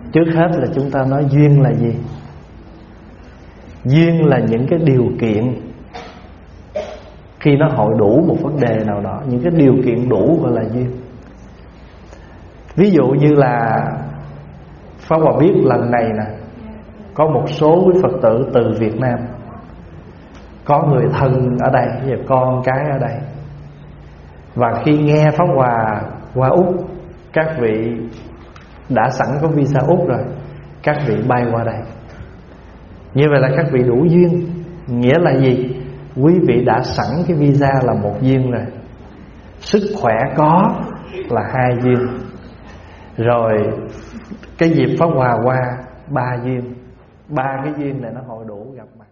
Trước hết là chúng ta nói duyên là gì? Duyên là những cái điều kiện khi nó hội đủ một vấn đề nào đó. Những cái điều kiện đủ gọi là duyên. Ví dụ như là Pháp Hòa biết lần này nè, có một số quý Phật tử từ Việt Nam, có người thân ở đây và con cái ở đây. Và khi nghe Pháp Hòa qua Úc, các vị đã sẵn có visa Úc rồi, các vị bay qua đây. Như vậy là các vị đủ duyên. Nghĩa là gì? Quý vị đã sẵn cái visa là một duyên rồi, sức khỏe có là hai duyên, rồi cái dịp Pháp Hòa qua ba duyên. Ba cái duyên này nó hội đủ gặp mặt.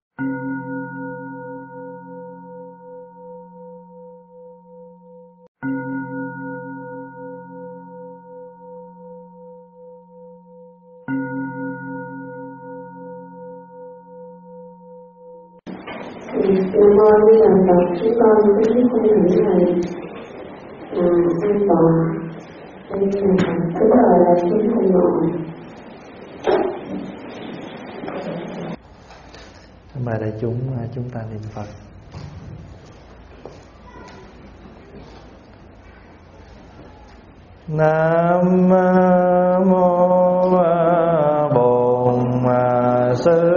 Nam mô Di Đà Phật. Chúng con kính xin những lời an toàn kính mời là chúng cùng ngồi. Mời đại chúng ta niệm Phật. Nam mô Bổn Sư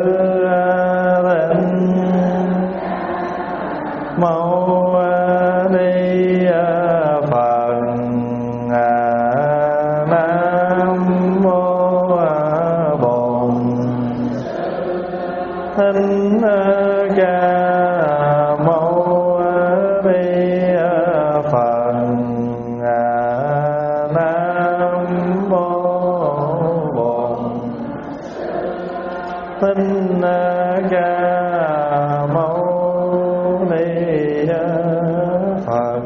Mâu Ni Phật. Nam mô Bổn Thích Ca Mâu Ni Phật. Nam mô Bổn Thích Ca Mâu Ni Phật.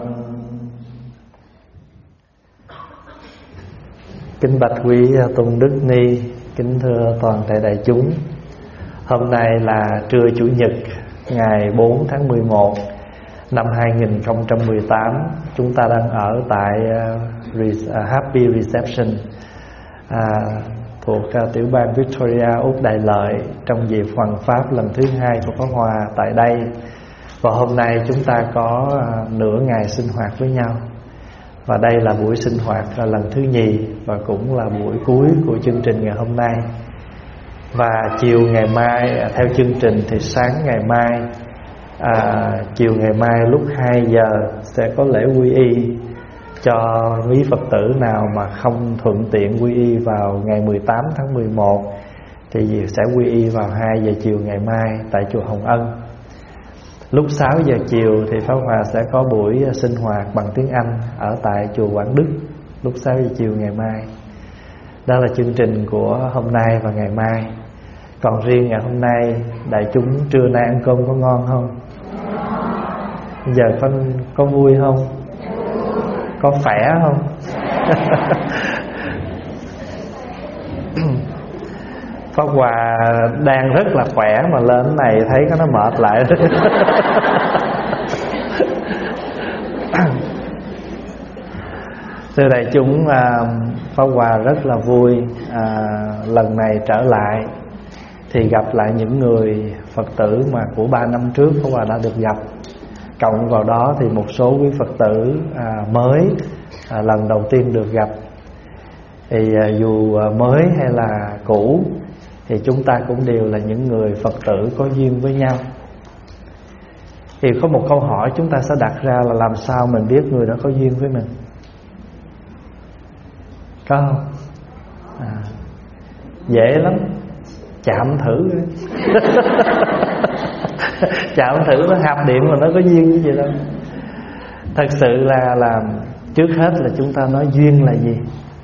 Kính bạch quý tôn đức ni, kính thưa toàn thể đại chúng. Hôm nay là trưa Chủ nhật ngày 4 tháng 11 năm 2018. Chúng ta đang ở tại Happy Reception thuộc tiểu bang Victoria, Úc Đại Lợi, trong dịp hoằng pháp lần thứ 2 của Pháp Hòa tại đây. Và hôm nay chúng ta có nửa ngày sinh hoạt với nhau. Và đây là buổi sinh hoạt lần thứ nhì và cũng là buổi cuối của chương trình ngày hôm nay. Và chiều ngày mai, theo chương trình thì sáng ngày mai, chiều ngày mai lúc 2 giờ sẽ có lễ quy y cho quý Phật tử nào mà không thuận tiện quy y vào ngày 18 tháng 11 thì sẽ quy y vào 2 giờ chiều ngày mai tại chùa Hồng Ân. Lúc 6 giờ chiều thì Pháp Hòa sẽ có buổi sinh hoạt bằng tiếng Anh ở tại chùa Quảng Đức lúc 6 giờ chiều ngày mai. Đó là chương trình của hôm nay và ngày mai. Còn riêng ngày hôm nay, đại chúng trưa nay ăn cơm có ngon không? Giờ có vui không? Có khỏe không? Pháp Hòa đang rất là khỏe mà lên này thấy nó mệt lại. Thưa đại chúng, Pháp Hòa rất là vui lần này trở lại thì gặp lại những người Phật tử mà của 3 năm trước Pháp Hòa đã được gặp. Cộng vào đó thì một số quý Phật tử mới lần đầu tiên được gặp. Thì dù mới hay là cũ thì chúng ta cũng đều là những người Phật tử có duyên với nhau. Thì có một câu hỏi chúng ta sẽ đặt ra là làm sao mình biết người đó có duyên với mình? Có không? Dễ lắm, chạm thử. Chạm thử nó hạp điện mà nó có duyên như vậy đâu. Thật sự là trước hết là chúng ta nói duyên là gì?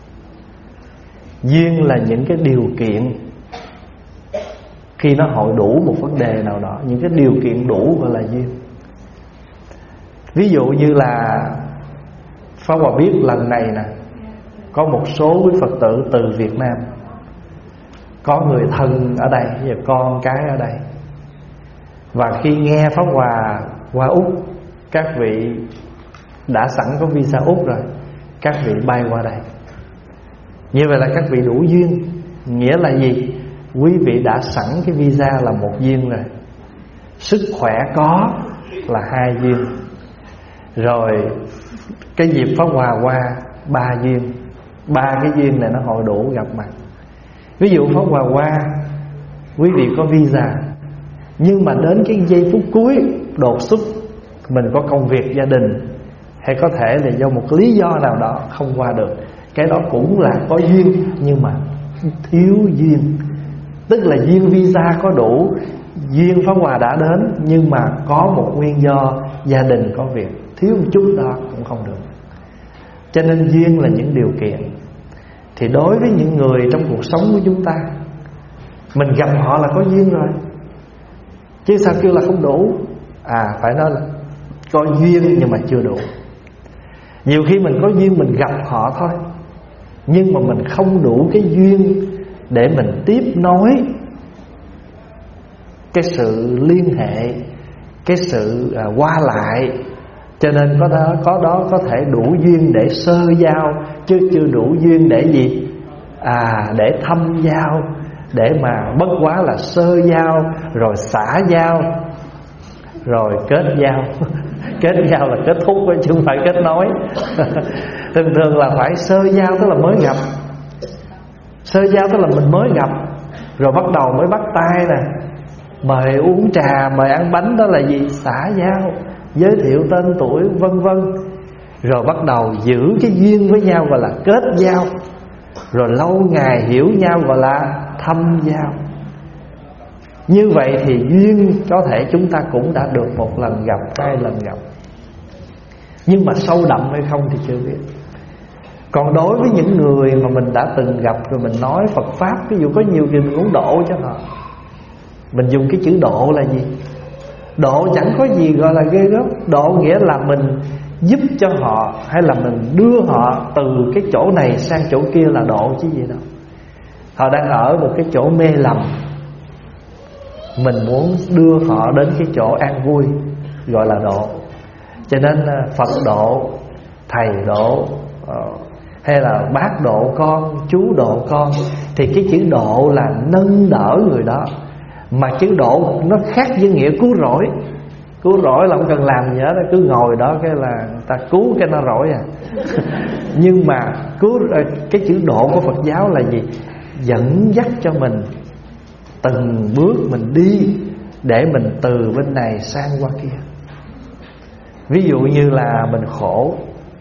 Duyên là những cái điều kiện khi nó hội đủ một vấn đề nào đó. Những cái điều kiện đủ gọi là duyên. Ví dụ như là Pháp Hòa biết lần này nè, có một số quý Phật tử từ Việt Nam, có người thân ở đây và con cái ở đây. Và khi nghe Pháp Hòa qua Úc, các vị đã sẵn có visa Úc rồi, các vị bay qua đây. Như vậy là các vị đủ duyên. Nghĩa là gì? Quý vị đã sẵn cái visa là một duyên rồi, sức khỏe có là 2 duyên, rồi cái dịp Pháp Hòa qua 3 duyên. 3 cái duyên này nó hội đủ gặp mặt. Ví dụ Pháp Hòa qua, quý vị có visa, nhưng mà đến cái giây phút cuối đột xuất mình có công việc gia đình, hay có thể là do một lý do nào đó không qua được, cái đó cũng là có duyên nhưng mà thiếu duyên. Tức là duyên visa có đủ, duyên Pháp Hòa đã đến, nhưng mà có một nguyên do gia đình có việc, thiếu một chút đó cũng không được. Cho nên duyên là những điều kiện. Thì đối với những người trong cuộc sống của chúng ta, mình gặp họ là có duyên rồi, chứ sao kêu là không đủ. Phải nói là có duyên nhưng mà chưa đủ. Nhiều khi mình có duyên mình gặp họ thôi, nhưng mà mình không đủ cái duyên để mình tiếp nối cái sự liên hệ, cái sự qua lại. Cho nên có thể đủ duyên để sơ giao, chứ chưa đủ duyên để gì? Để thâm giao, để mà bất quá là sơ giao, rồi xã giao, rồi kết giao. Kết giao là kết thúc chứ không phải kết nối. Thường là phải sơ giao, tức là mới gặp. Sơ giao tức là mình mới gặp, rồi bắt đầu mới bắt tay nè, mời uống trà, mời ăn bánh, đó là gì? Xã giao, giới thiệu tên tuổi vân vân. Rồi bắt đầu giữ cái duyên với nhau gọi là kết giao, rồi lâu ngày hiểu nhau gọi là thâm giao. Như vậy thì duyên có thể chúng ta cũng đã được 1 lần gặp, 2 lần gặp, nhưng mà sâu đậm hay không thì chưa biết. Còn đối với những người mà mình đã từng gặp rồi mình nói Phật Pháp, ví dụ có nhiều người mình muốn độ cho họ, mình dùng cái chữ độ là gì? Độ chẳng có gì gọi là ghê gớm. Độ nghĩa là mình giúp cho họ, hay là mình đưa họ từ cái chỗ này sang chỗ kia là độ chứ gì đâu. Họ đang ở một cái chỗ mê lầm, mình muốn đưa họ đến cái chỗ an vui, gọi là độ. Cho nên Phật độ, Thầy độ, hay là bác độ con, chú độ con, thì cái chữ độ là nâng đỡ người đó. Mà chữ độ nó khác với nghĩa cứu rỗi. Cứu rỗi là không cần làm gì hết, cứ ngồi đó cái là người ta cứu cái nó rỗi Nhưng mà cái chữ độ của Phật giáo là gì? Dẫn dắt cho mình từng bước mình đi, để mình từ bên này sang qua kia. Ví dụ như là mình khổ,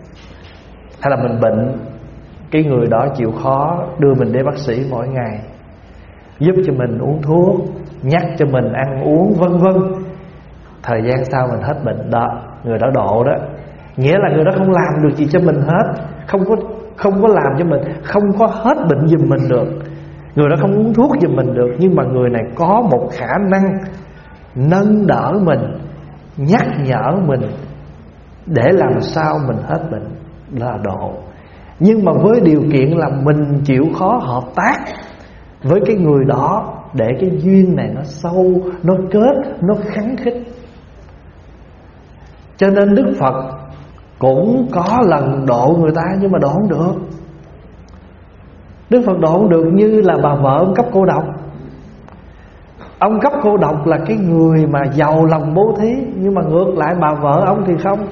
hay là mình bệnh, cái người đó chịu khó đưa mình đến bác sĩ mỗi ngày, giúp cho mình uống thuốc, nhắc cho mình ăn uống vân vân. Thời gian sau mình hết bệnh đó, người đó độ đó. Nghĩa là người đó không làm được gì cho mình hết, không có làm cho mình, không có hết bệnh giùm mình được, người đó không uống thuốc giùm mình được, nhưng mà người này có một khả năng nâng đỡ mình, nhắc nhở mình để làm sao mình hết bệnh, là độ. Nhưng mà với điều kiện là mình chịu khó hợp tác với cái người đó, để cái duyên này nó sâu, nó kết, nó khắng khích. Cho nên Đức Phật cũng có lần độ người ta, nhưng mà độ không được. Đức Phật độ không được, như là bà vợ ông cấp cô độc. Ông cấp cô độc là cái người mà giàu lòng bố thí, nhưng mà ngược lại bà vợ ông thì không.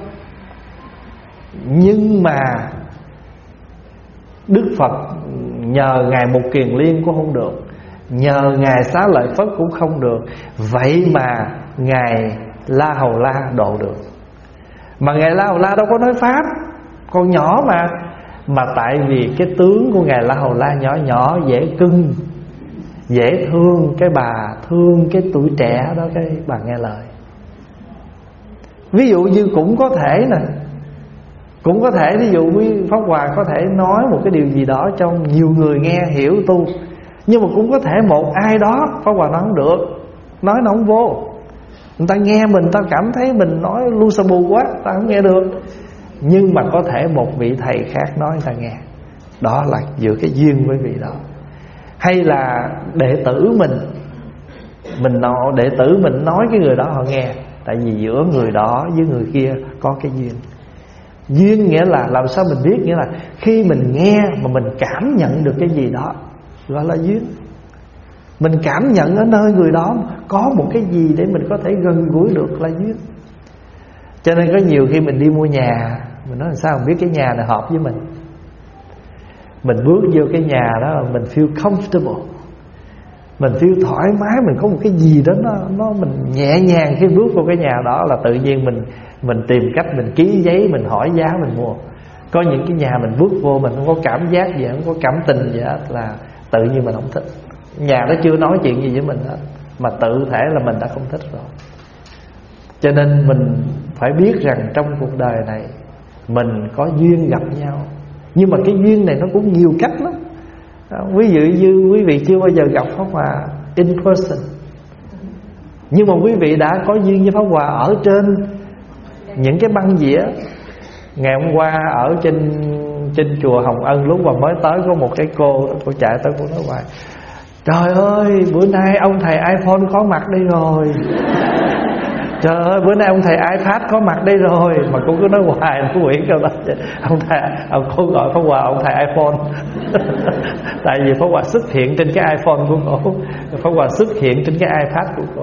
Nhưng mà Đức Phật nhờ Ngài Mục Kiền Liên cũng không được, nhờ Ngài Xá Lợi Phất cũng không được. Vậy mà Ngài La Hầu La độ được. Mà Ngài La Hầu La đâu có nói Pháp, còn nhỏ mà tại vì cái tướng của Ngài La Hầu La nhỏ nhỏ, dễ cưng, dễ thương, cái bà thương cái tuổi trẻ đó, cái bà nghe lời. Ví dụ như cũng có thể nè, cũng có thể ví dụ với Pháp Hòa có thể nói một cái điều gì đó cho nhiều người nghe hiểu tu, nhưng mà cũng có thể một ai đó Pháp Hòa nói không được, nói nó không vô. Người ta nghe mình, ta cảm thấy mình nói lu sa bù quá, ta không nghe được. Nhưng mà có thể một vị thầy khác nói người ta nghe. Đó là giữa cái duyên với vị đó. Hay là đệ tử mình đệ tử mình nói cái người đó họ nghe. Tại vì giữa người đó với người kia có cái duyên. Duyên nghĩa là làm sao mình biết, nghĩa là khi mình nghe mà mình cảm nhận được cái gì đó, gọi là duyên. Mình cảm nhận ở nơi người đó có một cái gì để mình có thể gần gũi được là duyên. Cho nên có nhiều khi mình đi mua nhà, mình nói làm sao mình biết cái nhà này hợp với mình. Mình bước vô cái nhà đó mình feel comfortable, mình feel thoải mái, mình có một cái gì đó nó mình nhẹ nhàng khi bước vô cái nhà đó, là tự nhiên mình tìm cách mình ký giấy, mình hỏi giá mình mua. Có những cái nhà mình bước vô mình không có cảm giác gì, không có cảm tình gì hết, là tự nhiên mình không thích. Nhà đó chưa nói chuyện gì với mình hết, mà tự thể là mình đã không thích rồi. Cho nên mình phải biết rằng trong cuộc đời này mình có duyên gặp nhau, nhưng mà cái duyên này nó cũng nhiều cách lắm. Ví dụ như quý vị chưa bao giờ gặp Pháp Hòa in person, nhưng mà quý vị đã có duyên với Pháp Hòa ở trên những cái băng dĩa. Ngày hôm qua ở trên chùa Hồng Ân, lúc mà mới tới có một cái cô chạy tới, cô nói hoài: trời ơi, bữa nay ông thầy iPhone có mặt đây rồi. Trời ơi, bữa nay ông thầy iPad có mặt đây rồi. Mà cô cứ nói hoài, cô Nguyễn kêu đó: ông thầy, cô gọi Pháp Hòa ông thầy iPhone. Tại vì Pháp Hòa xuất hiện trên cái iPhone của cô, Pháp Hòa xuất hiện trên cái iPad của cô.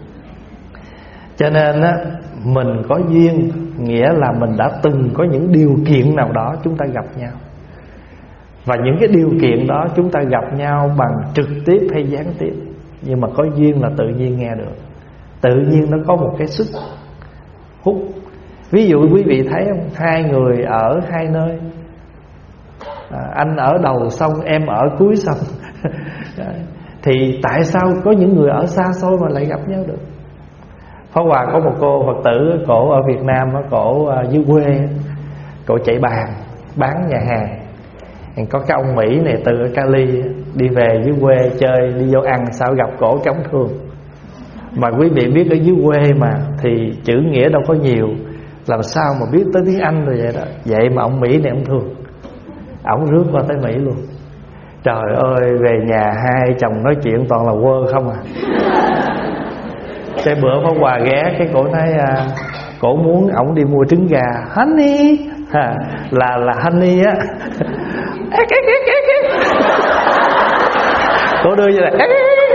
Cho nên á, mình có duyên nghĩa là mình đã từng có những điều kiện nào đó chúng ta gặp nhau. Và những cái điều kiện đó chúng ta gặp nhau bằng trực tiếp hay gián tiếp, nhưng mà có duyên là tự nhiên nghe được. Tự nhiên nó có một cái sức hút. Ví dụ quý vị thấy không, hai người ở hai nơi, anh ở đầu sông, em ở cuối sông. Thì tại sao có những người ở xa xôi mà lại gặp nhau được? Pháp Hòa có một cô Phật tử, cổ ở Việt Nam, cổ dưới quê, cổ chạy bàn bán nhà hàng. Có cái ông Mỹ này từ Cali đi về dưới quê chơi, đi vô ăn, sao gặp cổ chống thương. Mà quý vị biết ở dưới quê mà thì chữ nghĩa đâu có nhiều, làm sao mà biết tới tiếng Anh rồi vậy đó. Vậy mà ông Mỹ này ông thương, ổng rước qua tới Mỹ luôn. Trời ơi, về nhà hai chồng nói chuyện toàn là quơ không à. Cái bữa Pháp Hòa ghé, cái cổ nói cổ muốn ổng đi mua trứng gà. Honey là honey á. Cổ đưa vậy là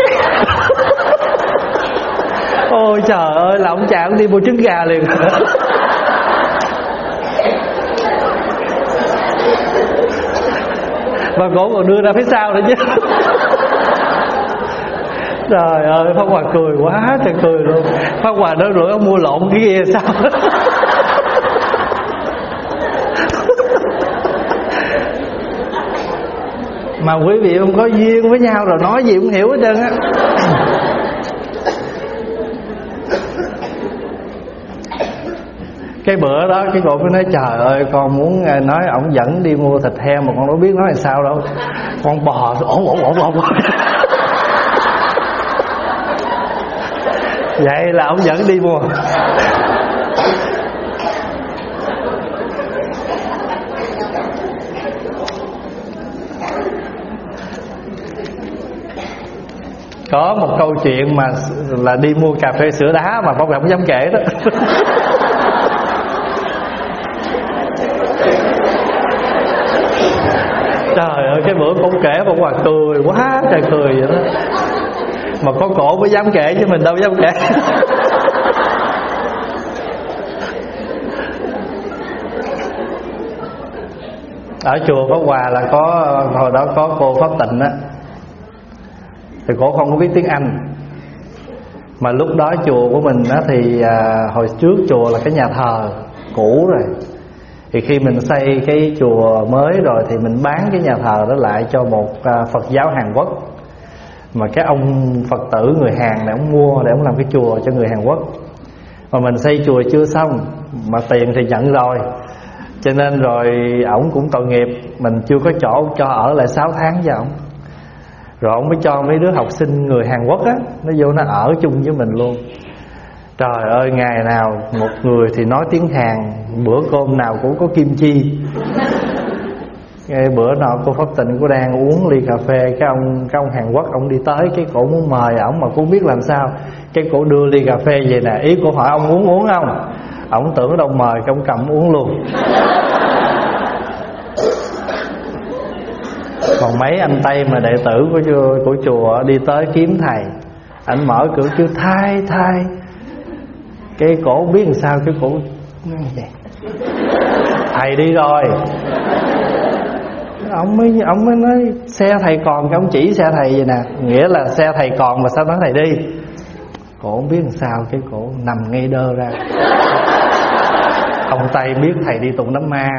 ôi trời ơi, là ông chàng đi mua trứng gà liền. Và cổ còn đưa ra phía sau nữa chứ. Trời ơi, Pháp Hòa cười quá trời cười luôn. Pháp Hòa nói rủi ông mua lộn cái kia sao. Mà quý vị không có duyên với nhau rồi nói gì cũng hiểu hết trơn á. Cái bữa đó cái cô mới nói: trời ơi, con muốn nói ổng dẫn đi mua thịt heo mà con đâu biết nói là sao đâu. Con bò ổn. Vậy là ổng dẫn đi mua. Có một câu chuyện mà là đi mua cà phê sữa đá mà Pháp Hòa không dám kể đó. Trời ơi, cái bữa con kể Pháp Hòa cười quá trời cười vậy đó. Mà có cổ mới dám kể chứ mình đâu dám kể. Ở chùa Pháp Hòa là có, hồi đó có cô Pháp Tịnh á, thì cổ không có biết tiếng Anh. Mà lúc đó chùa của mình á thì hồi trước chùa là cái nhà thờ cũ rồi. Thì khi mình xây cái chùa mới rồi thì mình bán cái nhà thờ đó lại cho một Phật giáo Hàn Quốc. Mà cái ông Phật tử người Hàn này ông mua để ông làm cái chùa cho người Hàn Quốc. Mà mình xây chùa chưa xong mà tiền thì nhận rồi, cho nên rồi ổng cũng tội nghiệp, mình chưa có chỗ cho ở lại 6 tháng cho ổng. Rồi ổng mới cho mấy đứa học sinh người Hàn Quốc á, nó vô nó ở chung với mình luôn. Trời ơi, ngày nào một người thì nói tiếng Hàn, bữa cơm nào cũng có kim chi. Ngay bữa nọ cô Pháp Tịnh cô đang uống ly cà phê, cái ông Hàn Quốc ông đi tới, cái cổ muốn mời ổng mà cô biết làm sao. Cái cổ đưa ly cà phê về nè, ý cô hỏi ông muốn uống không, ổng tưởng ở đâu mời, cái ông cầm uống luôn. Còn mấy anh Tây mà đệ tử của chùa đi tới kiếm thầy, anh mở cửa kêu thai. Cái cổ biết làm sao, cái cổ vậy. Thầy đi rồi. Ông mới nói xe thầy còn, cái ông chỉ xe thầy vậy nè, nghĩa là xe thầy còn mà sao nói thầy đi. Cổ không biết làm sao, cái cổ nằm ngay đơ ra. Ông Tây biết thầy đi tụng đám ma.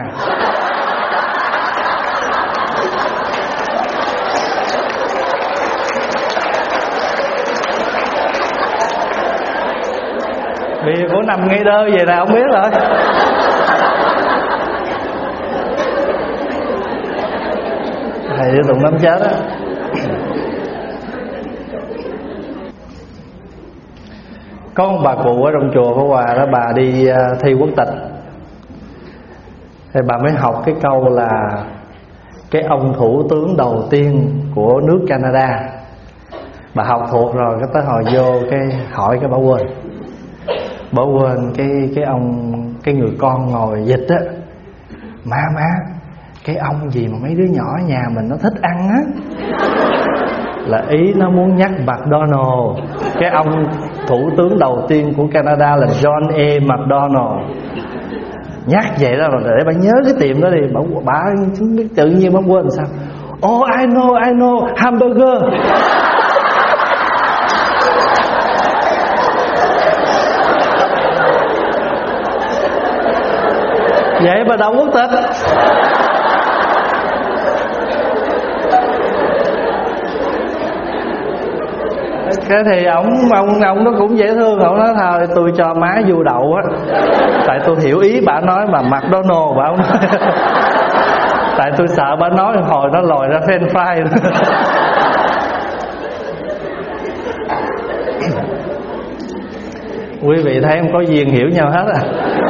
Vì cổ nằm ngay đơ vậy nè, ông biết rồi. Thầy đi tụng đám chết á. Có một bà cụ ở trong chùa Pháp Hòa đó, bà đi thi quốc tịch. Thì bà mới học cái câu là cái ông thủ tướng đầu tiên của nước Canada. Bà học thuộc rồi, cái tới hồi vô cái hỏi cái bà quên. Bà quên cái người con ngồi dịch á. Má cái ông gì mà mấy đứa nhỏ ở nhà mình nó thích ăn á. Là ý nó muốn nhắc McDonald. Cái ông thủ tướng đầu tiên của Canada là John A. McDonald. Nhắc vậy đó, rồi để bà nhớ cái tiệm đó đi. Bà tự nhiên bà quên sao. Oh I know hamburger. Vậy bà đậu quốc tịch. Cái thì ông nó cũng dễ thương. Ông nói thôi tôi cho má vô đậu á. Tại tôi hiểu ý bà nói mà McDonald bà không nói. Tại tôi sợ bà nói hồi nó lòi ra French fry. Quý vị thấy không, có duyên hiểu nhau hết à.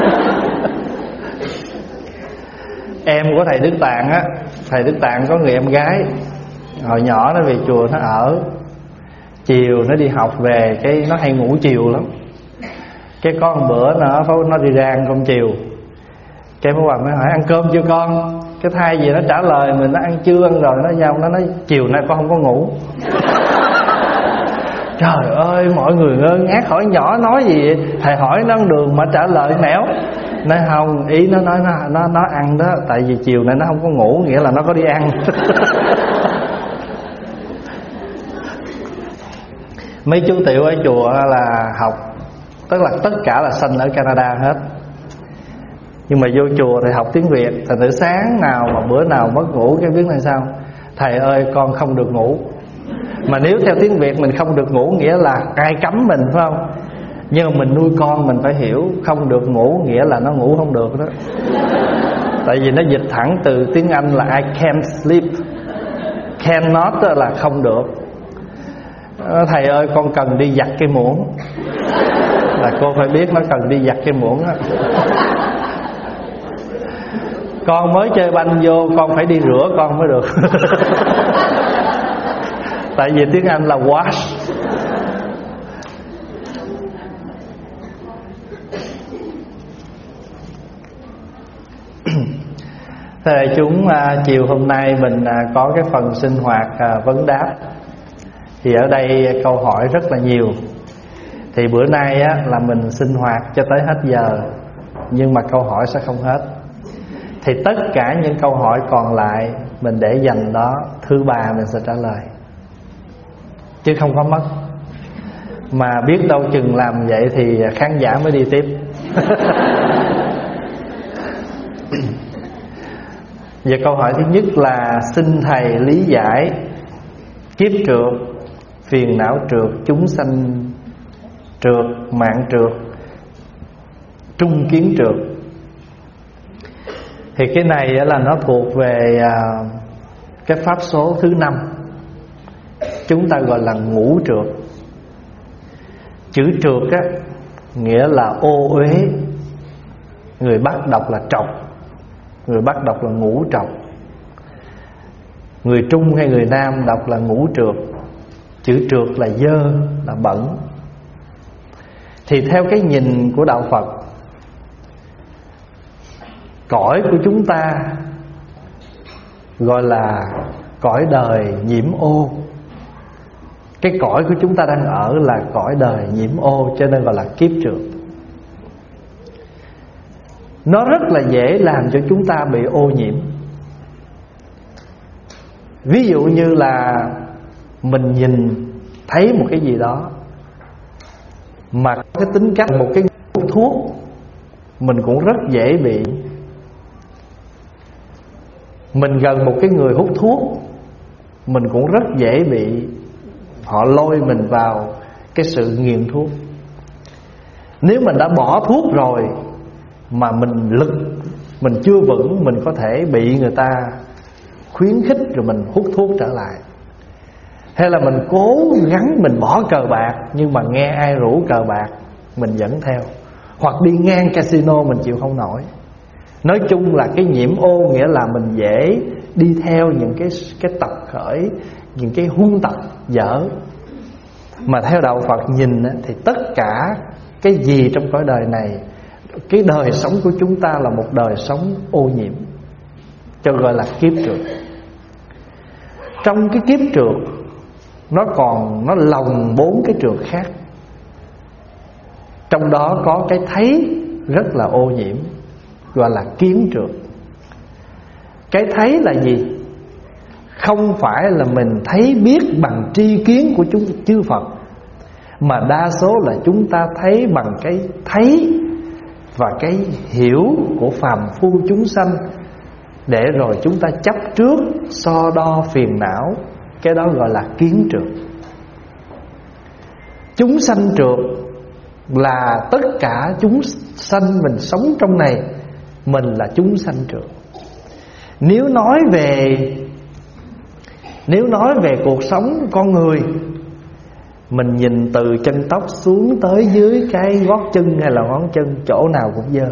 Em của thầy Đức Tạng á, thầy Đức Tạng có người em gái. Hồi nhỏ nó về chùa nó ở. Chiều nó đi học về cái nó hay ngủ chiều lắm. Cái có một bữa nó đi ra ăn cơm chiều. Cái Pháp Hòa mới hỏi ăn cơm chưa con. Cái thay gì nó trả lời mình nó ăn chưa, ăn rồi. Nó nói chiều nay con không có ngủ. Trời ơi, mọi người ngơ ngác hỏi nhỏ nói gì vậy? Thầy hỏi nó ăn đường mà trả lời nẻo. Nói không, ý nó nói nó ăn đó. Tại vì chiều nay nó không có ngủ, nghĩa là nó có đi ăn. Mấy chú tiểu ở chùa là học, tức là tất cả là sanh ở Canada hết. Nhưng mà vô chùa thì học tiếng Việt. Thành thử sáng nào mà bữa nào mất ngủ cái biết là sao. Thầy ơi con không được ngủ. Mà nếu theo tiếng Việt mình không được ngủ nghĩa là ai cấm mình, phải không? Nhưng mà mình nuôi con mình phải hiểu không được ngủ nghĩa là nó ngủ không được đó. Tại vì nó dịch thẳng từ tiếng Anh là I can't sleep. Cannot là không được. Thầy ơi con cần đi giặt cái muỗng. Là cô phải biết nó cần đi giặt cái muỗng á. Con mới chơi banh vô con phải đi rửa con mới được. Tại vì tiếng Anh là wash. Thế là chúng chiều hôm nay mình có cái phần sinh hoạt vấn đáp. Thì ở đây câu hỏi rất là nhiều. Thì bữa nay á, là mình sinh hoạt cho tới hết giờ. Nhưng mà câu hỏi sẽ không hết. Thì tất cả những câu hỏi còn lại mình để dành đó, thứ ba mình sẽ trả lời. Chứ không có mất. Mà biết đâu chừng làm vậy thì khán giả mới đi tiếp. Và câu hỏi thứ nhất là xin thầy lý giải kiếp trượt, phiền não trượt, chúng sanh trượt, mạng trượt, trung kiến trượt. Thì cái này là nó thuộc về cái pháp số thứ 5. Chúng ta gọi là ngũ trượt. Chữ trượt á, nghĩa là ô uế. Người Bắc đọc là trọc, người Bắc đọc là ngũ trọc. Người Trung hay người Nam đọc là ngũ trượt. Chữ trượt là dơ, là bẩn. Thì theo cái nhìn của đạo Phật, cõi của chúng ta gọi là cõi đời nhiễm ô. Cái cõi của chúng ta đang ở là cõi đời nhiễm ô, cho nên gọi là kiếp trượt. Nó rất là dễ làm cho chúng ta bị ô nhiễm. Ví dụ như là mình nhìn thấy một cái gì đó mà có cái tính cách một cái hút thuốc, mình cũng rất dễ bị. Mình gần một cái người hút thuốc, mình cũng rất dễ bị họ lôi mình vào cái sự nghiện thuốc. Nếu mình đã bỏ thuốc rồi mà mình chưa vững, mình có thể bị người ta khuyến khích rồi mình hút thuốc trở lại. Hay là mình cố gắng mình bỏ cờ bạc, nhưng mà nghe ai rủ cờ bạc mình dẫn theo. Hoặc đi ngang casino mình chịu không nổi. Nói chung là cái nhiễm ô nghĩa là mình dễ đi theo những cái tập khởi, những cái huân tập dở. Mà theo đạo Phật nhìn thì tất cả cái gì trong cõi đời này, cái đời sống của chúng ta là một đời sống ô nhiễm, cho gọi là kiếp trượt. Trong cái kiếp trượt nó lồng 4 cái trượt khác. Trong đó có cái thấy rất là ô nhiễm, gọi là kiến trượt. Cái thấy là gì? Không phải là mình thấy biết bằng tri kiến của chư Phật, mà đa số là chúng ta thấy bằng cái thấy và cái hiểu của phàm phu chúng sanh, để rồi chúng ta chấp trước, so đo phiền não. Cái đó gọi là kiến trượt. Chúng sanh trượt là tất cả chúng sanh mình sống trong này, mình là chúng sanh trượt. Nếu nói về cuộc sống con người, mình nhìn từ chân tóc xuống tới dưới cái gót chân hay là ngón chân, chỗ nào cũng dơ.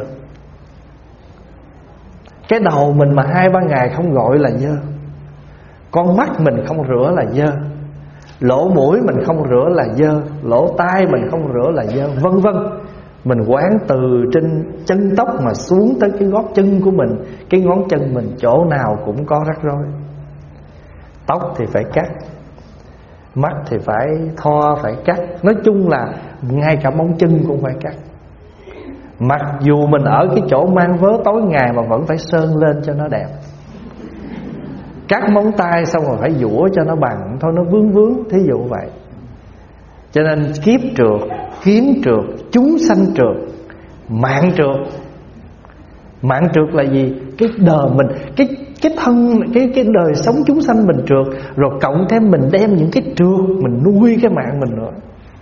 Cái đầu mình mà 2-3 ngày không gội là dơ. Con mắt mình không rửa là dơ. Lỗ mũi mình không rửa là dơ. Lỗ tai mình không rửa là dơ, vân vân. Mình quán từ trên chân tóc mà xuống tới cái gót chân của mình, cái ngón chân mình, chỗ nào cũng có rắc rối. Tóc thì phải cắt, mắt thì phải thoa, phải cắt. Nói chung là ngay cả móng chân cũng phải cắt. Mặc dù mình ở cái chỗ mang vớ tối ngày mà vẫn phải sơn lên cho nó đẹp. Cắt móng tay xong rồi phải dũa cho nó bằng, thôi nó vướng, thí dụ vậy. Cho nên kiếp trượt, kiến trượt, chúng sanh trượt, mạng trượt. Mạng trượt là gì? Cái đời mình, cái thân, cái đời sống chúng sanh mình trượt, rồi cộng thêm mình đem những cái trượt mình nuôi cái mạng mình nữa.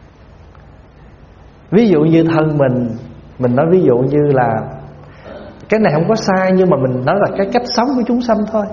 Ví dụ như thân mình nói ví dụ như là cái này không có sai, nhưng mà mình nói là cái cách sống của chúng sanh thôi.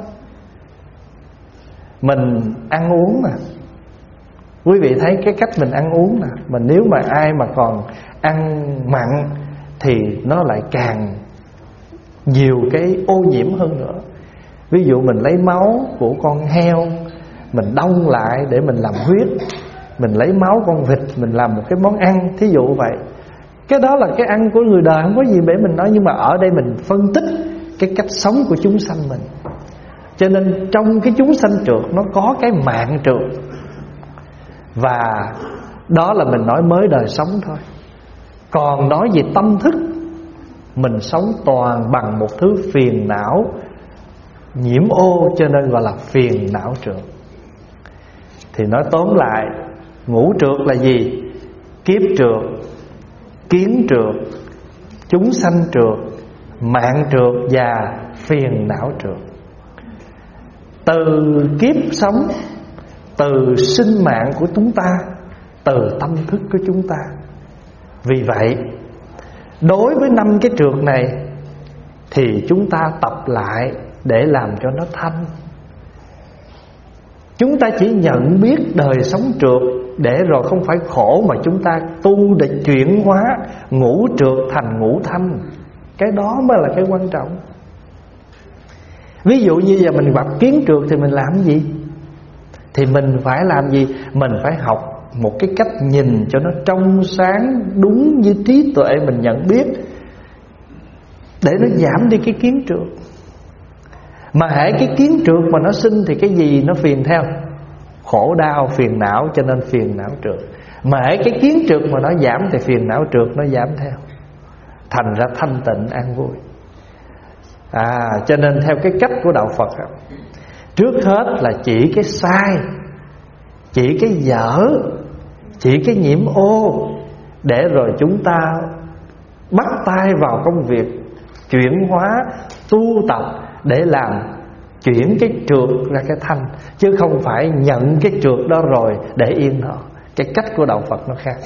Mình ăn uống mà, quý vị thấy cái cách mình ăn uống nè, mà nếu mà ai mà còn ăn mặn thì nó lại càng nhiều cái ô nhiễm hơn nữa. Ví dụ mình lấy máu của con heo, mình đông lại để mình làm huyết. Mình lấy máu con vịt, mình làm một cái món ăn, thí dụ vậy. Cái đó là cái ăn của người đời, không có gì để mình nói. Nhưng mà ở đây mình phân tích cái cách sống của chúng sanh mình. Cho nên trong cái chúng sanh trượt nó có cái mạng trượt. Và đó là mình nói mới đời sống thôi. Còn nói về tâm thức, mình sống toàn bằng một thứ phiền não nhiễm ô, cho nên gọi là phiền não trượt. Thì nói tóm lại, ngũ trượt là gì? Kiếp trượt, kiến trượt, chúng sanh trượt, mạng trượt và phiền não trượt. Từ kiếp sống, từ sinh mạng của chúng ta, từ tâm thức của chúng ta. Vì vậy, đối với 5 cái trượt này thì chúng ta tập lại để làm cho nó thanh. Chúng ta chỉ nhận biết đời sống trượt để rồi không phải khổ, mà chúng ta tu để chuyển hóa ngũ trượt thành ngũ thanh. Cái đó mới là cái quan trọng. Ví dụ như giờ mình gặp kiến trượt thì mình làm gì? Thì mình phải làm gì? Mình phải học một cái cách nhìn cho nó trong sáng, đúng như trí tuệ mình nhận biết, để nó giảm đi cái kiến trượt. Mà hễ cái kiến trượt mà nó sinh thì cái gì nó phiền theo? Khổ đau, phiền não, cho nên phiền não trượt. Mà hễ cái kiến trượt mà nó giảm thì phiền não trượt nó giảm theo. Thành ra thanh tịnh an vui. Cho nên theo cái cách của đạo Phật, trước hết là chỉ cái sai, chỉ cái dở, chỉ cái nhiễm ô, để rồi chúng ta bắt tay vào công việc chuyển hóa, tu tập để làm chuyển cái trượt ra cái thanh, chứ không phải nhận cái trượt đó rồi để yên nó. Cái cách của đạo Phật nó khác.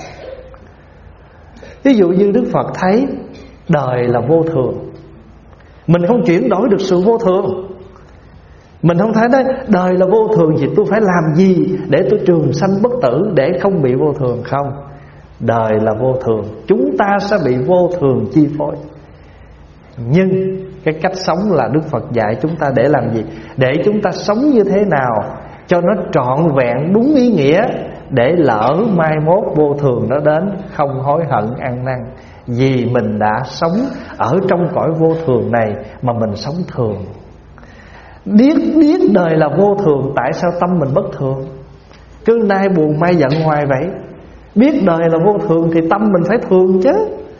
Ví dụ như Đức Phật thấy đời là vô thường, mình không chuyển đổi được sự vô thường. Mình không thấy đấy, đời là vô thường thì tôi phải làm gì để tôi trường sanh bất tử, để không bị vô thường. Không, đời là vô thường, chúng ta sẽ bị vô thường chi phối. Nhưng cái cách sống là Đức Phật dạy chúng ta để làm gì? Để chúng ta sống như thế nào cho nó trọn vẹn đúng ý nghĩa, để lỡ mai mốt vô thường nó đến không hối hận ăn năn. Vì mình đã sống ở trong cõi vô thường này mà mình sống thường. Biết đời là vô thường, tại sao tâm mình bất thường? Cứ nay buồn mai giận hoài vậy. Biết đời là vô thường thì tâm mình phải thường chứ.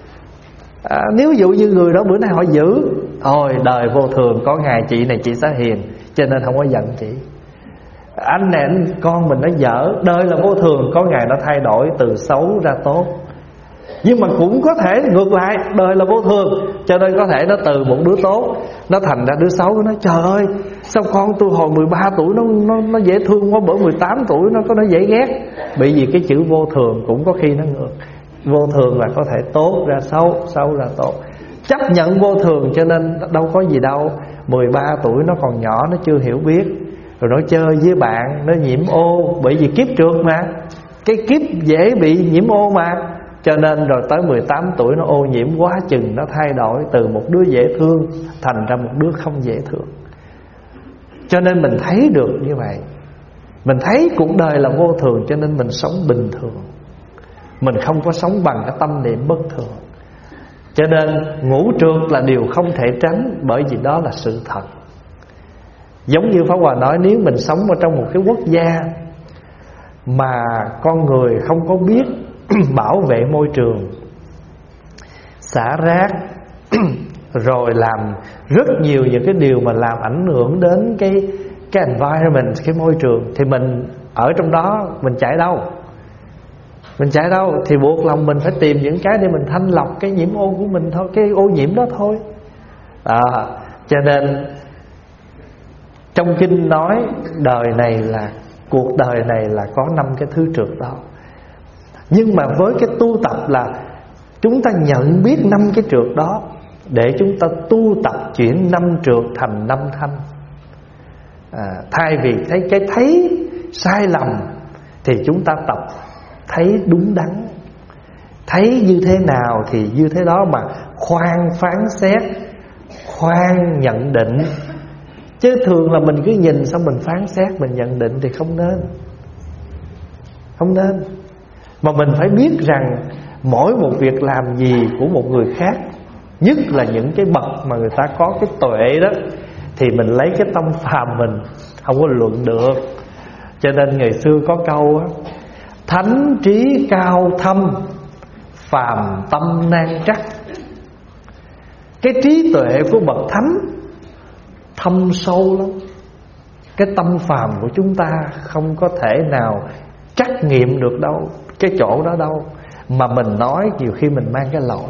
Nếu dụ như người đó bữa nay họ giữ, thôi đời vô thường, có ngày chị này chị sẽ hiền, cho nên không có giận chị. Anh này con mình nó dở, đời là vô thường, có ngày nó thay đổi từ xấu ra tốt. Nhưng mà cũng có thể ngược lại, đời là vô thường, cho nên có thể nó từ một đứa tốt nó thành ra đứa xấu. Nó trời ơi, sao con tôi hồi 13 tuổi nó dễ thương quá, bữa 18 tuổi nó dễ ghét. Bởi vì cái chữ vô thường cũng có khi nó ngược. Vô thường là có thể tốt ra xấu, xấu ra tốt. Chấp nhận vô thường cho nên đâu có gì đâu. 13 tuổi nó còn nhỏ, nó chưa hiểu biết, rồi nó chơi với bạn, nó nhiễm ô. Bởi vì kiếp trượt mà, cái kiếp dễ bị nhiễm ô mà. Cho nên rồi tới 18 tuổi nó ô nhiễm quá chừng, nó thay đổi từ một đứa dễ thương thành ra một đứa không dễ thương. Cho nên mình thấy được như vậy, mình thấy cuộc đời là vô thường, cho nên mình sống bình thường. Mình không có sống bằng cái tâm niệm bất thường. Cho nên ngũ trượt là điều không thể tránh, bởi vì đó là sự thật. Giống như Pháp Hòa nói, nếu mình sống ở trong một cái quốc gia mà con người không có biết bảo vệ môi trường, xả rác rồi làm rất nhiều những cái điều mà làm ảnh hưởng đến cái environment, cái môi trường, thì mình ở trong đó mình chạy đâu? Mình chạy đâu? Thì buộc lòng mình phải tìm những cái để mình thanh lọc cái nhiễm ô của mình thôi, cái ô nhiễm đó thôi. Cho nên trong kinh nói đời này là, cuộc đời này là có 5 cái thứ trượt đó. Nhưng mà với cái tu tập là chúng ta nhận biết 5 cái trượt đó, để chúng ta tu tập chuyển 5 trượt thành 5 thanh. Thay vì thấy sai lầm thì chúng ta tập thấy đúng đắn. Thấy như thế nào thì như thế đó, mà khoan phán xét, khoan nhận định. Chứ thường là mình cứ nhìn xong mình phán xét, mình nhận định thì không nên. Không nên. Mà mình phải biết rằng mỗi một việc làm gì của một người khác, nhất là những cái bậc mà người ta có cái tuệ đó, thì mình lấy cái tâm phàm mình không có luận được. Cho nên ngày xưa có câu á: thánh trí cao thâm, phàm tâm nan trắc. Cái trí tuệ của bậc thánh thâm sâu lắm. Cái tâm phàm của chúng ta không có thể nào trắc nghiệm được đâu, cái chỗ đó đâu. Mà mình nói nhiều khi mình mang cái lỗi.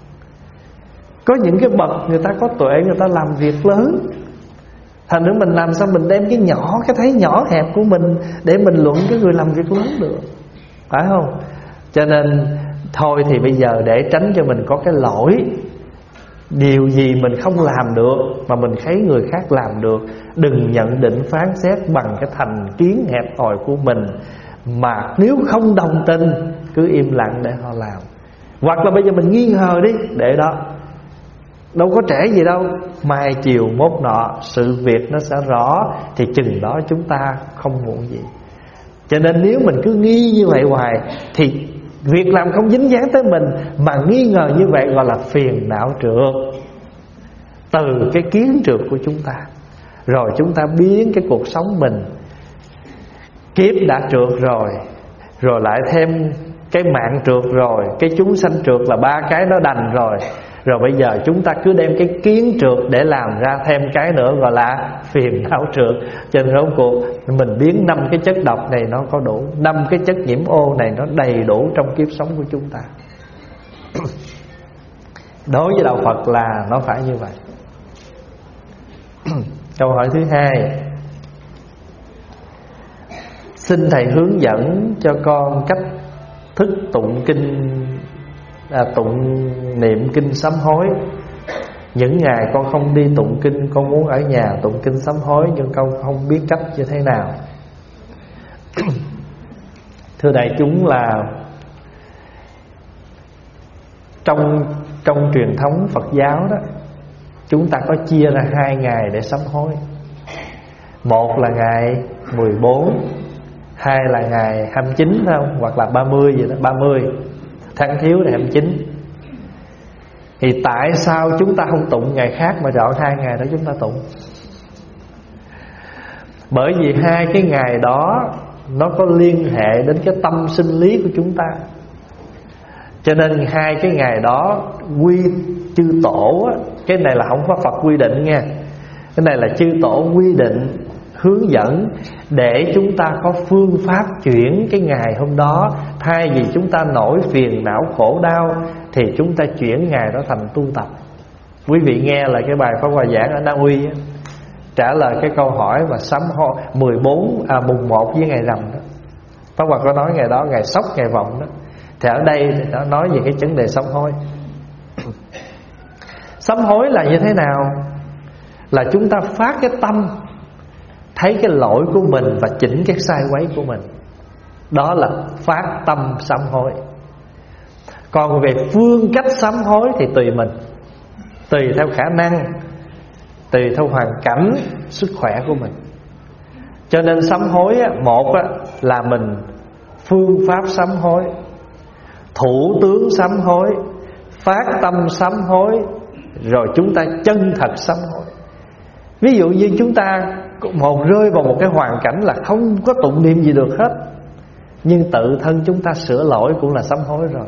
Có những cái bậc người ta có tuệ, người ta làm việc lớn, thành nữa mình làm sao mình đem cái nhỏ, cái thấy nhỏ hẹp của mình để mình luận cái người làm việc lớn được, phải không? Cho nên thôi thì bây giờ để tránh cho mình có cái lỗi, điều gì mình không làm được mà mình thấy người khác làm được, đừng nhận định phán xét bằng cái thành kiến hẹp hòi của mình. Mà nếu không đồng tình, cứ im lặng để họ làm. Hoặc là bây giờ mình nghi ngờ đi, để đó, đâu có trễ gì đâu, mai chiều mốt nọ sự việc nó sẽ rõ, thì chừng đó chúng ta không muộn gì. Cho nên nếu mình cứ nghi như vậy hoài thì việc làm không dính dáng tới mình, mà nghi ngờ như vậy gọi là phiền não trượt, từ cái kiến trượt của chúng ta. Rồi chúng ta biến cái cuộc sống mình, kiếp đã trượt rồi, rồi lại thêm cái mạng trượt rồi, cái chúng sanh trượt là 3 cái nó đành rồi. Rồi bây giờ chúng ta cứ đem cái kiến trượt để làm ra thêm cái nữa gọi là phiền não trượt. Cho nên rốt cuộc mình biến 5 cái chất độc này nó có đủ, 5 cái chất nhiễm ô này nó đầy đủ trong kiếp sống của chúng ta. Đối với đạo Phật là nó phải như vậy. Câu hỏi thứ 2: xin thầy hướng dẫn cho con cách thức tụng kinh, tụng niệm kinh sám hối. Những ngày con không đi tụng kinh, con muốn ở nhà tụng kinh sám hối, nhưng con không biết cách như thế nào. Thưa đại chúng, là trong truyền thống Phật giáo đó, chúng ta có chia ra 2 ngày để sám hối. Một là ngày 14, 2 là ngày 29 phải không? Hoặc là 30 gì đó, 30 tháng thiếu là 29. Thì tại sao chúng ta không tụng ngày khác mà chọn 2 ngày đó chúng ta tụng? Bởi vì 2 cái ngày đó nó có liên hệ đến cái tâm sinh lý của chúng ta. Cho nên 2 cái ngày đó quy chư tổ á, cái này là không có Phật quy định nha, cái này là chư tổ quy định hướng dẫn để chúng ta có phương pháp chuyển cái ngày hôm đó. Thay vì chúng ta nổi phiền não khổ đau thì chúng ta chuyển ngày đó thành tu tập. Quý vị nghe là cái bài Pháp Hòa giảng ở Na Uy á, trả lời cái câu hỏi mà sám hối mùng 1 với ngày rằm đó. Pháp Hòa có nói ngày đó ngày sóc ngày vọng đó. Thì ở đây thì nó nói về cái vấn đề sám hối. Sám hối là như thế nào? Là chúng ta phát cái tâm, thấy cái lỗi của mình và chỉnh cái sai quấy của mình. Đó là phát tâm sám hối. Còn về phương cách sám hối thì tùy mình, tùy theo khả năng, tùy theo hoàn cảnh, sức khỏe của mình. Cho nên sám hối một là mình phương pháp sám hối, thủ tướng sám hối, phát tâm sám hối, rồi chúng ta chân thật sám hối. Ví dụ như chúng ta rơi vào một cái hoàn cảnh là không có tụng niệm gì được hết, nhưng tự thân chúng ta sửa lỗi cũng là sám hối rồi.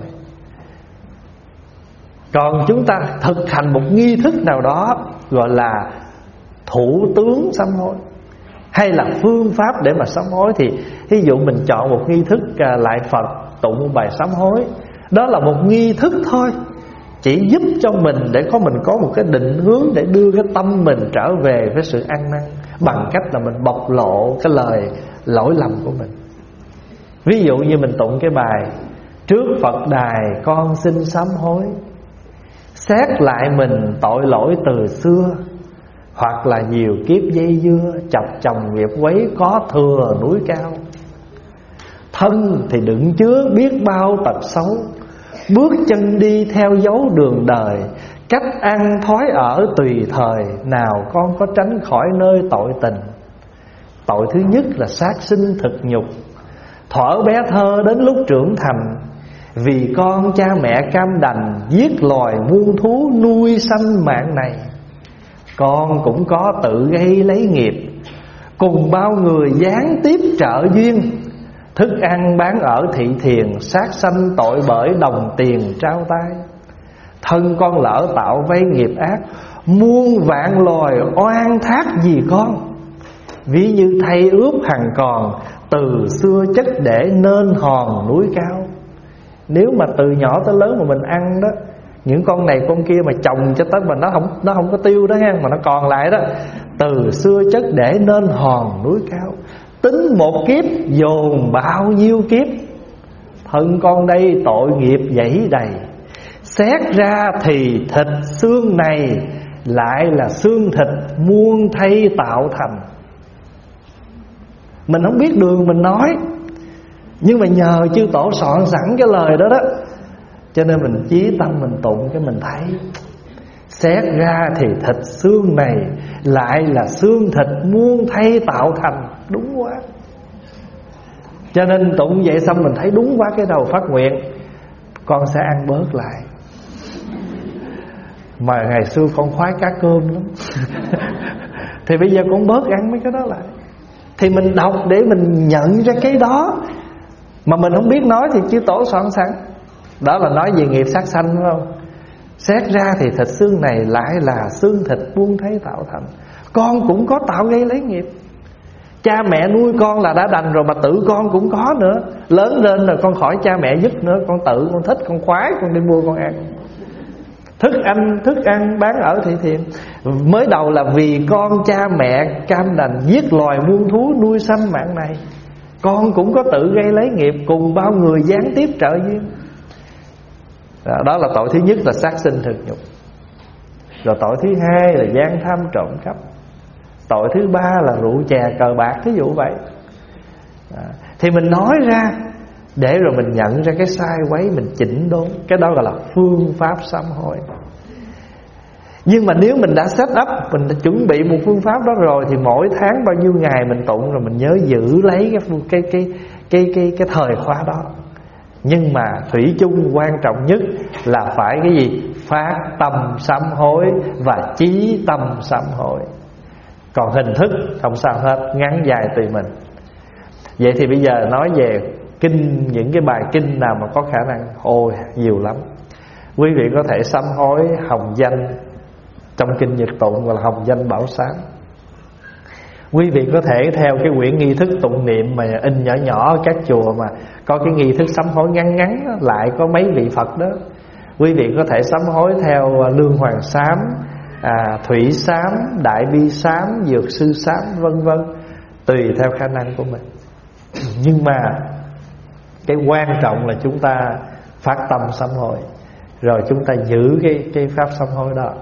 Còn chúng ta thực hành một nghi thức nào đó gọi là thủ tướng sám hối, hay là phương pháp để mà sám hối, thì ví dụ mình chọn một nghi thức lại Phật, tụng một bài sám hối. Đó là một nghi thức thôi, chỉ giúp cho mình để mình có một cái định hướng để đưa cái tâm mình trở về với sự ăn năn, bằng cách là mình bộc lộ cái lời lỗi lầm của mình. Ví dụ như mình tụng cái bài trước Phật đài con xin sám hối, xét lại mình tội lỗi từ xưa, hoặc là nhiều kiếp dây dưa, chập chồng nghiệp quấy có thừa núi cao. Thân thì đựng chứa biết bao tật xấu, bước chân đi theo dấu đường đời, cách ăn thói ở tùy thời, nào con có tránh khỏi nơi tội tình. Tội thứ nhất là sát sinh thực nhục, thuở bé thơ đến lúc trưởng thành, vì con cha mẹ cam đành, giết loài muôn thú nuôi sanh mạng này. Con cũng có tự gây lấy nghiệp, cùng bao người gián tiếp trợ duyên, thức ăn bán ở thị thiền, sát sanh tội bởi đồng tiền trao tay. Thân con lỡ tạo vây nghiệp ác, muôn vạn loài oan thác vì con. Ví như thay ướp hằng còn, từ xưa chất để nên hòn núi cao. Nếu mà từ nhỏ tới lớn mà mình ăn đó, những con này con kia mà trồng cho tới mà nó không có tiêu đó ha, mà nó còn lại đó, từ xưa chất để nên hòn núi cao. Tính một kiếp dồn bao nhiêu kiếp, thân con đây tội nghiệp dẫy đầy. Xét ra thì thịt xương này lại là xương thịt muôn thay tạo thành. Mình không biết đường mình nói, nhưng mà nhờ chư tổ soạn sẵn cái lời đó đó, cho nên mình chí tâm mình tụng cái mình thấy xét ra thì thịt xương này lại là xương thịt muôn thay tạo thành. Đúng quá. Cho nên tụng vậy xong mình thấy đúng quá, cái đầu phát nguyện con sẽ ăn bớt lại. Mà ngày xưa con khoái cá cơm lắm thì bây giờ con bớt ăn mấy cái đó lại. Thì mình đọc để mình nhận ra cái đó mà mình không biết nói thì chư tổ soạn sẵn. Đó là nói về nghiệp sát sanh, phải không? Xét ra thì thịt xương này lại là xương thịt buông thấy tạo thành. Con cũng có tạo gây lấy nghiệp. Cha mẹ nuôi con là đã đành rồi mà tự con cũng có nữa. Lớn lên rồi con khỏi cha mẹ giúp nữa, con tự con thích, con khoái, con đi mua con ăn. Thức ăn bán ở thị thiện. Mới đầu là vì con cha mẹ cam đành giết loài muôn thú nuôi sanh mạng này, con cũng có tự gây lấy nghiệp cùng bao người gián tiếp trợ duyên. Đó là tội thứ nhất là sát sinh thực nhục. Rồi tội thứ hai là gian tham trộm cắp. Tội thứ ba là rượu chè cờ bạc, thí dụ vậy. Thì mình nói ra để rồi mình nhận ra cái sai quấy, mình chỉnh đốn. Cái đó gọi là phương pháp sám hối. Nhưng mà nếu mình đã set up, mình đã chuẩn bị một phương pháp đó rồi, thì mỗi tháng bao nhiêu ngày mình tụng, rồi mình nhớ giữ lấy cái thời khóa đó. Nhưng mà thủy chung quan trọng nhất là phải cái gì? Phát tâm sám hối và chí tâm sám hối. Còn hình thức không sao hết, ngắn dài tùy mình. Vậy thì bây giờ nói về kinh, những cái bài kinh nào mà có khả năng, ôi nhiều lắm. Quý vị có thể sám hối hồng danh trong kinh Nhật tụng, gọi là hồng danh bảo sám. Quý vị có thể theo cái quyển nghi thức tụng niệm mà in nhỏ nhỏ ở các chùa, mà có cái nghi thức sám hối ngắn ngắn đó, lại có mấy vị Phật đó. Quý vị có thể sám hối theo Lương Hoàng sám, Thủy sám, Đại Bi sám, Dược Sư sám, vân vân, tùy theo khả năng của mình. Nhưng mà cái quan trọng là chúng ta phát tâm sám hối, rồi chúng ta giữ cái pháp sám hối đó.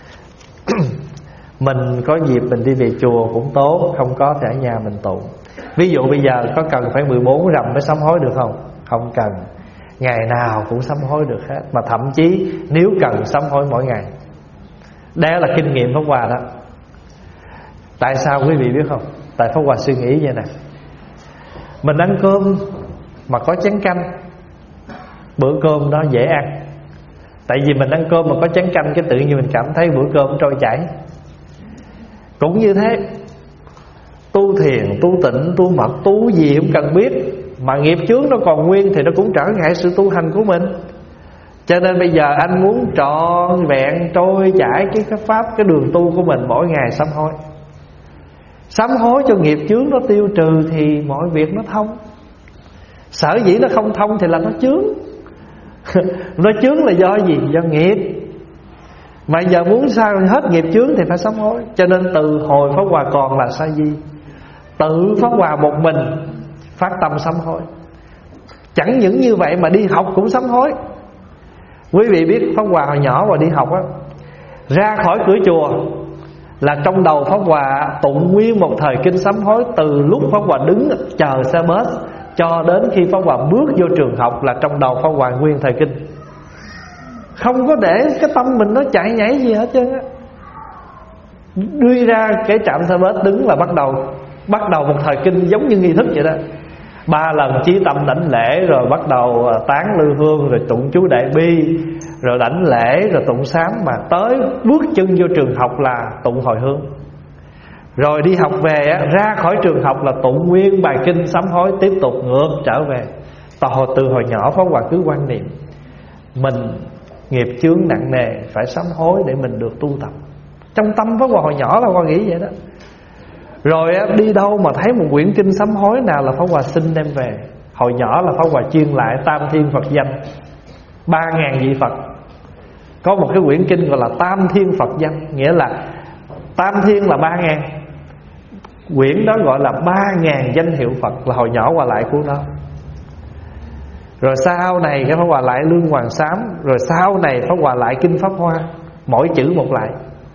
Mình có dịp mình đi về chùa cũng tốt, không có thì ở nhà mình tụng. Ví dụ bây giờ có cần phải 14 rằm mới sám hối được không? Không cần, ngày nào cũng sám hối được hết. Mà thậm chí nếu cần sám hối mỗi ngày. Đó là kinh nghiệm Pháp Hòa đó. Tại sao quý vị biết không? Tại Pháp Hòa suy nghĩ vậy nè. Mình ăn cơm mà có chén canh, bữa cơm đó dễ ăn. Tại vì mình ăn cơm mà có chén canh, cái tự nhiên mình cảm thấy bữa cơm trôi chảy. Cũng như thế, tu thiền, tu tịnh, tu mật, tu gì cũng cần biết, mà nghiệp chướng nó còn nguyên thì nó cũng trở ngại sự tu hành của mình. Cho nên bây giờ anh muốn trọn vẹn trôi chảy cái pháp, cái đường tu của mình, mỗi ngày sám hối. Sám hối cho nghiệp chướng nó tiêu trừ thì mọi việc nó thông. Sở dĩ nó không thông thì là nó chướng. Nó chướng là do gì? Do nghiệp. Mà giờ muốn sao hết nghiệp chướng thì phải sám hối. Cho nên từ hồi Pháp Hòa còn là Sa Di, tự Pháp Hòa một mình phát tâm sám hối. Chẳng những như vậy mà đi học cũng sám hối. Quý vị biết Pháp Hòa hồi nhỏ và đi học á, ra khỏi cửa chùa là trong đầu Pháp Hòa tụng nguyên một thời kinh sám hối. Từ lúc Pháp Hòa đứng chờ xe bus cho đến khi Pháp Hòa bước vô trường học là trong đầu Pháp Hòa nguyên thời kinh. Không có để cái tâm mình nó chạy nhảy gì hết trơn á. Đưa ra cái trạm xe bus đứng là bắt đầu một thời kinh giống như nghi thức vậy đó. 3 lần chí tâm đảnh lễ, rồi bắt đầu tán lư hương, rồi tụng chú Đại Bi, rồi đảnh lễ, rồi tụng sám. Mà tới bước chân vô trường học là tụng hồi hướng. Rồi đi học về ra khỏi trường học là tụng nguyên bài kinh sám hối, tiếp tục ngược trở về. Từ hồi nhỏ Pháp Hòa cứ quan niệm mình nghiệp chướng nặng nề, phải sám hối để mình được tu tập. Trong tâm Pháp Hòa hồi nhỏ là Hòa nghĩ vậy đó. Rồi đi đâu mà thấy một quyển kinh sám hối nào là Pháp Hòa xin đem về. Hồi nhỏ là Pháp Hòa chuyên lại Tam Thiên Phật Danh, 3.000 vị Phật. Có một cái quyển kinh gọi là Tam Thiên Phật Danh, nghĩa là Tam Thiên là 3.000, quyển đó gọi là 3.000 danh hiệu Phật, là hồi nhỏ Hòa lại cuốn đó. Rồi sau này cái Pháp Hòa lại Lương Hoàng sám. Rồi sau này Pháp Hòa lại kinh Pháp Hoa, mỗi chữ một lại.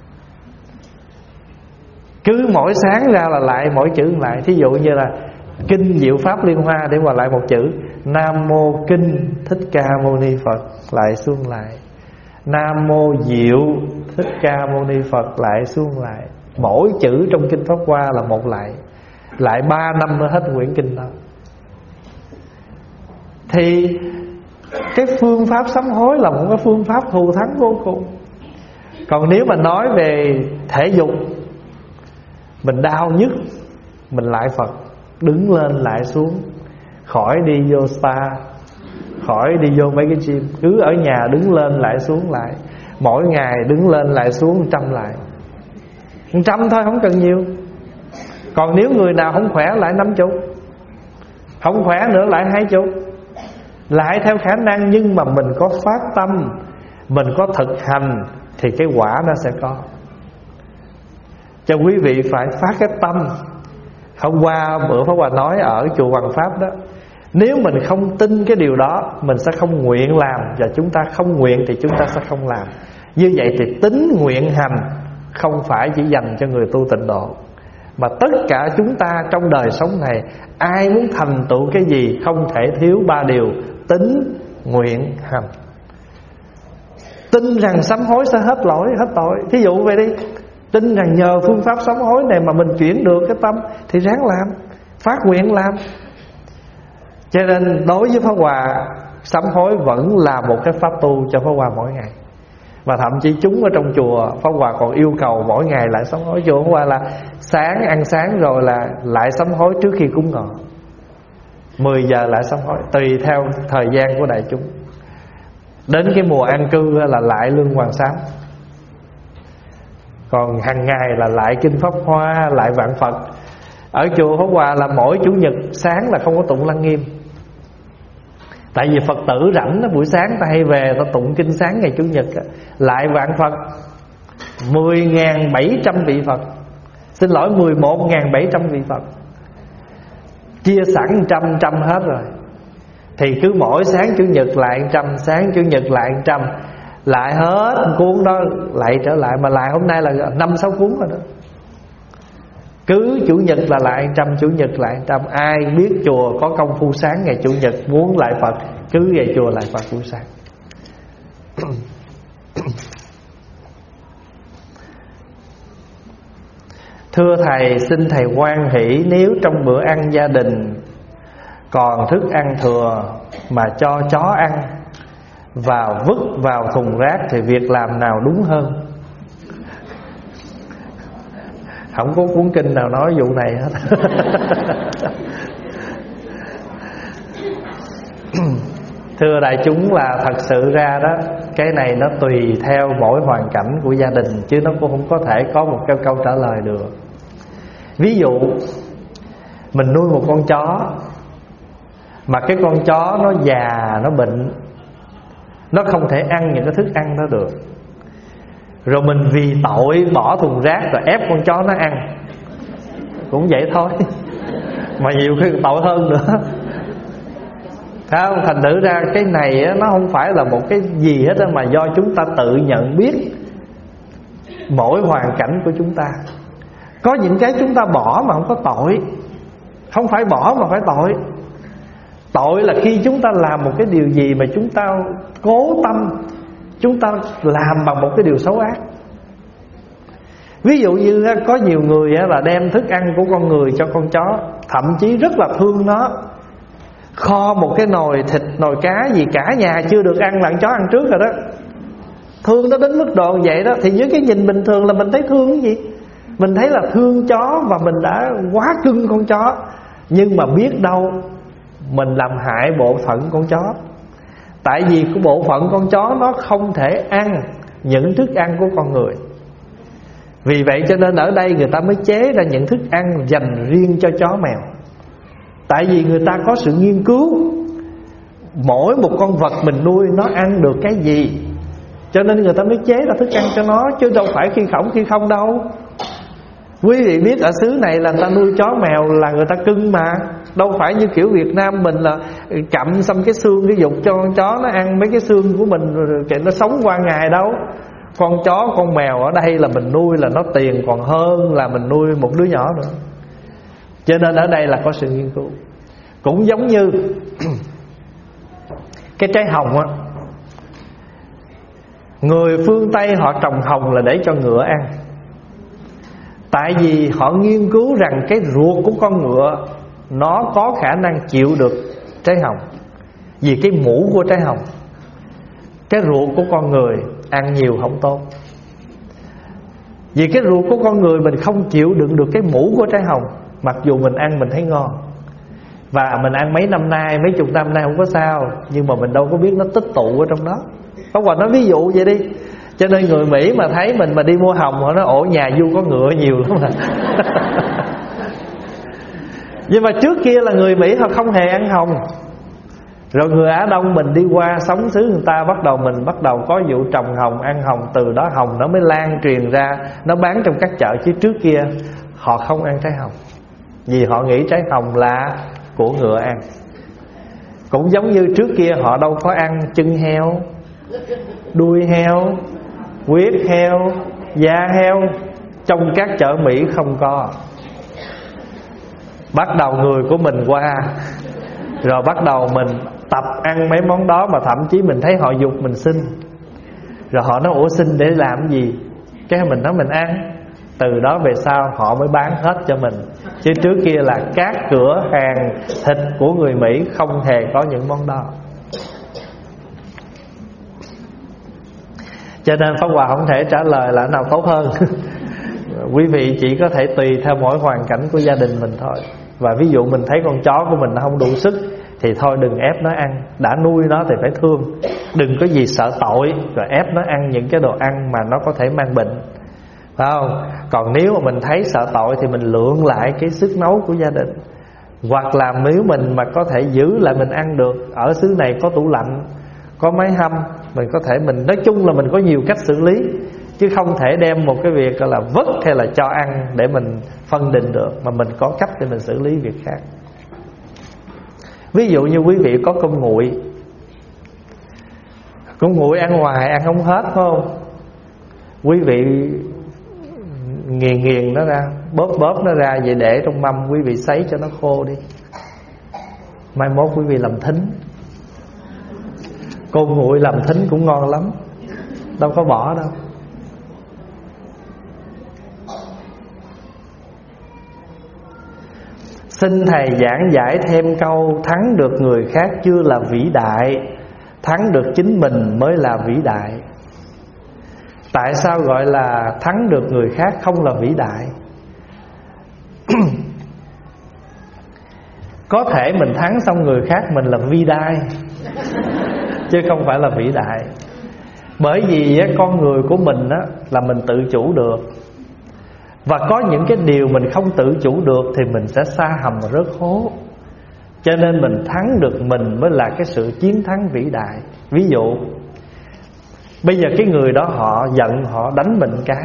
Cứ mỗi sáng ra là lại mỗi chữ lại. Thí dụ như là kinh Diệu Pháp Liên Hoa để Hòa lại một chữ. Nam Mô Kinh Thích Ca Mâu Ni Phật, lại xuông lại. Nam Mô Diệu Thích Ca Mâu Ni Phật, lại xuông lại. Mỗi chữ trong kinh Pháp Hoa là một lại. Lại 3 năm mới hết quyển kinh đó. Thì cái phương pháp sám hối là một cái phương pháp thù thắng vô cùng. Còn nếu mà nói về thể dục mình đau nhức, mình lại Phật, đứng lên lại xuống, khỏi đi vô spa, khỏi đi vô mấy cái gym, cứ ở nhà đứng lên lại xuống lại, mỗi ngày đứng lên lại xuống 100 lại, 100 thôi, không cần nhiều. Còn nếu người nào không khỏe lại 50, không khỏe nữa lại 20, lại theo khả năng. Nhưng mà mình có phát tâm, mình có thực hành thì cái quả nó sẽ có. Cho quý vị phải phát cái tâm. Hôm qua bữa Pháp Hòa nói ở chùa Hoàng Pháp đó, nếu mình không tin cái điều đó, mình sẽ không nguyện làm. Và chúng ta không nguyện thì chúng ta sẽ không làm. Như vậy thì tính nguyện hành không phải chỉ dành cho người tu tịnh độ, mà tất cả chúng ta trong đời sống này, ai muốn thành tựu cái gì không thể thiếu 3 điều: tính, nguyện, hành. Tin rằng sám hối sẽ hết lỗi, hết tội. Thí dụ vậy đi, tin rằng nhờ phương pháp sám hối này mà mình chuyển được cái tâm thì ráng làm, phát nguyện làm. Cho nên đối với Pháp Hòa, sám hối vẫn là một cái pháp tu cho Pháp Hòa mỗi ngày. Và thậm chí chúng ở trong chùa Pháp Hòa còn yêu cầu mỗi ngày lại sám hối. Chùa Pháp Hòa là sáng ăn sáng rồi là lại sám hối trước khi cúng ngọ, 10 giờ lại sám hối, tùy theo thời gian của đại chúng. Đến cái mùa an cư là lại lương hoàng sám. Còn hàng ngày là lại kinh Pháp Hoa, lại vạn Phật. Ở chùa Pháp Hòa là mỗi chủ nhật sáng là không có tụng Lăng Nghiêm. Tại vì Phật tử rảnh đó, buổi sáng ta hay về ta tụng kinh sáng ngày chủ nhật đó. Lại vạn Phật 10.700 vị Phật, xin lỗi 11.700 vị Phật, chia sẵn 100 hết rồi. Thì cứ mỗi sáng chủ nhật lại 100, sáng chủ nhật lại 100, lại hết cuốn đó lại trở lại. Mà lại hôm nay là 5-6 cuốn rồi đó. Cứ chủ nhật là lại 100, chủ nhật lại 100. Ai biết chùa có công phu sáng ngày chủ nhật muốn lại Phật, cứ về chùa lại Phật buổi sáng. Thưa Thầy, xin Thầy hoan hỷ, nếu trong bữa ăn gia đình còn thức ăn thừa mà cho chó ăn và vứt vào thùng rác thì việc làm nào đúng hơn? Không có cuốn kinh nào nói vụ này hết. Thưa đại chúng, là thật sự ra đó, cái này nó tùy theo mỗi hoàn cảnh của gia đình, chứ nó cũng không có thể có một câu trả lời được. Ví dụ mình nuôi một con chó, mà cái con chó nó già, nó bệnh, nó không thể ăn những cái thức ăn đó được, rồi mình vì tội bỏ thùng rác rồi ép con chó nó ăn, cũng vậy thôi. Mà nhiều khi tội hơn nữa. Thấy không? Thành thử ra cái này á, nó không phải là một cái gì hết á, mà do chúng ta tự nhận biết mỗi hoàn cảnh của chúng ta. Có những cái chúng ta bỏ mà không có tội, không phải bỏ mà phải tội. Tội là khi chúng ta làm một cái điều gì mà chúng ta cố tâm, chúng ta làm bằng một cái điều xấu ác. Ví dụ như có nhiều người là đem thức ăn của con người cho con chó, thậm chí rất là thương nó, kho một cái nồi thịt, nồi cá gì cả nhà chưa được ăn là con chó ăn trước rồi đó. Thương nó đến mức độ vậy đó. Thì với cái nhìn bình thường là mình thấy thương cái gì, mình thấy là thương chó và mình đã quá cưng con chó. Nhưng mà biết đâu mình làm hại bộ phận con chó. Tại vì cái bộ phận con chó nó không thể ăn những thức ăn của con người. Vì vậy cho nên ở đây người ta mới chế ra những thức ăn dành riêng cho chó mèo. Tại vì người ta có sự nghiên cứu mỗi một con vật mình nuôi nó ăn được cái gì, cho nên người ta mới chế ra thức ăn cho nó, chứ đâu phải khi khổng khi không đâu. Quý vị biết ở xứ này là người ta nuôi chó mèo là người ta cưng mà, đâu phải như kiểu Việt Nam mình là cặm xong cái xương cái dục cho con chó nó ăn mấy cái xương của mình rồi nó sống qua ngày đâu. Con chó con mèo ở đây là mình nuôi là nó tiền còn hơn là mình nuôi một đứa nhỏ nữa. Cho nên ở đây là có sự nghiên cứu. Cũng giống như cái trái hồng á, người phương Tây họ trồng hồng là để cho ngựa ăn. Tại vì họ nghiên cứu rằng cái ruột của con ngựa nó có khả năng chịu được trái hồng, vì cái mũ của trái hồng. Cái ruột của con người ăn nhiều không tốt. Vì cái ruột của con người mình không chịu đựng được cái mũ của trái hồng. Mặc dù mình ăn mình thấy ngon, và mình ăn mấy năm nay, mấy chục năm nay không có sao, nhưng mà mình đâu có biết nó tích tụ ở trong đó. Có Hòa nói ví dụ vậy đi. Cho nên người Mỹ mà thấy mình mà đi mua hồng, họ nói ổ nhà Du có ngựa nhiều lắm à. Nhưng mà trước kia là người Mỹ họ không hề ăn hồng. Rồi người Á Đông mình đi qua sống xứ người ta, mình bắt đầu có vụ trồng hồng, ăn hồng. Từ đó hồng nó mới lan truyền ra, nó bán trong các chợ. Chứ trước kia họ không ăn trái hồng, vì họ nghĩ trái hồng là của ngựa ăn. Cũng giống như trước kia họ đâu có ăn chân heo, đuôi heo, huyết heo, da heo. Trong các chợ Mỹ không có. Bắt đầu người của mình qua, rồi bắt đầu mình tập ăn mấy món đó. Mà thậm chí mình thấy họ giục mình xin, rồi họ nói ủa xin để làm gì? Cái mình nói mình ăn. Từ đó về sau họ mới bán hết cho mình. Chứ trước kia là các cửa hàng thịt của người Mỹ không hề có những món đó. Cho nên Pháp Hòa không thể trả lời là nào tốt hơn. Quý vị chỉ có thể tùy theo mỗi hoàn cảnh của gia đình mình thôi. Và ví dụ mình thấy con chó của mình nó không đủ sức thì thôi đừng ép nó ăn. Đã nuôi nó thì phải thương. Đừng có gì sợ tội rồi ép nó ăn những cái đồ ăn mà nó có thể mang bệnh, phải không? Còn nếu mà mình thấy sợ tội thì mình lượng lại cái sức nấu của gia đình. Hoặc là nếu mình mà có thể giữ lại mình ăn được, ở xứ này có tủ lạnh, có máy hâm, mình có thể mình nói chung là mình có nhiều cách xử lý. Chứ không thể đem một cái việc gọi là vứt hay là cho ăn để mình phân định được, mà mình có cách để mình xử lý việc khác. Ví dụ như quý vị có cơm nguội. Cơm nguội ăn hoài ăn không hết, phải không? Quý vị nghiền nó ra, bóp nó ra, vậy để trong mâm quý vị sấy cho nó khô đi. Mai mốt quý vị làm thính. Cơm nguội làm thính cũng ngon lắm, đâu có bỏ đâu. Xin thầy giảng giải thêm câu thắng được người khác chưa là vĩ đại, thắng được chính mình mới là vĩ đại. Tại sao gọi là thắng được người khác không là vĩ đại? Có thể mình thắng xong người khác mình là vi đai, chứ không phải là vĩ đại. Bởi vì con người của mình là mình tự chủ được. Và có những cái điều mình không tự chủ được thì mình sẽ sa hầm và rớt hố. Cho nên mình thắng được mình mới là cái sự chiến thắng vĩ đại. Ví dụ bây giờ cái người đó họ giận, họ đánh mình cái,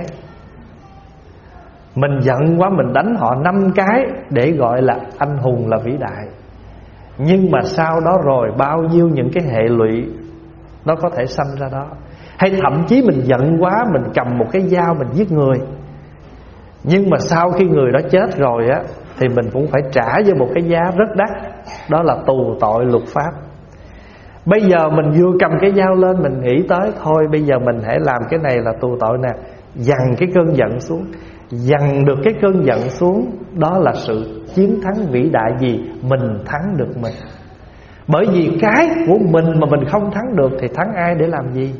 mình giận quá mình đánh họ 5 cái để gọi là anh hùng, là vĩ đại. Nhưng mà sau đó rồi bao nhiêu những cái hệ lụy nó có thể sanh ra đó. Hay thậm chí mình giận quá, mình cầm một cái dao mình giết người, nhưng mà sau khi người đó chết rồi thì mình cũng phải trả với một cái giá rất đắt. Đó là tù tội luật pháp. Bây giờ mình vừa cầm cái dao lên, mình nghĩ tới thôi bây giờ mình hãy làm cái này là tù tội nè, dằn cái cơn giận xuống. Dằn được cái cơn giận xuống, đó là sự chiến thắng vĩ đại. Gì? Mình thắng được mình. Bởi vì cái của mình mà mình không thắng được thì thắng ai để làm gì?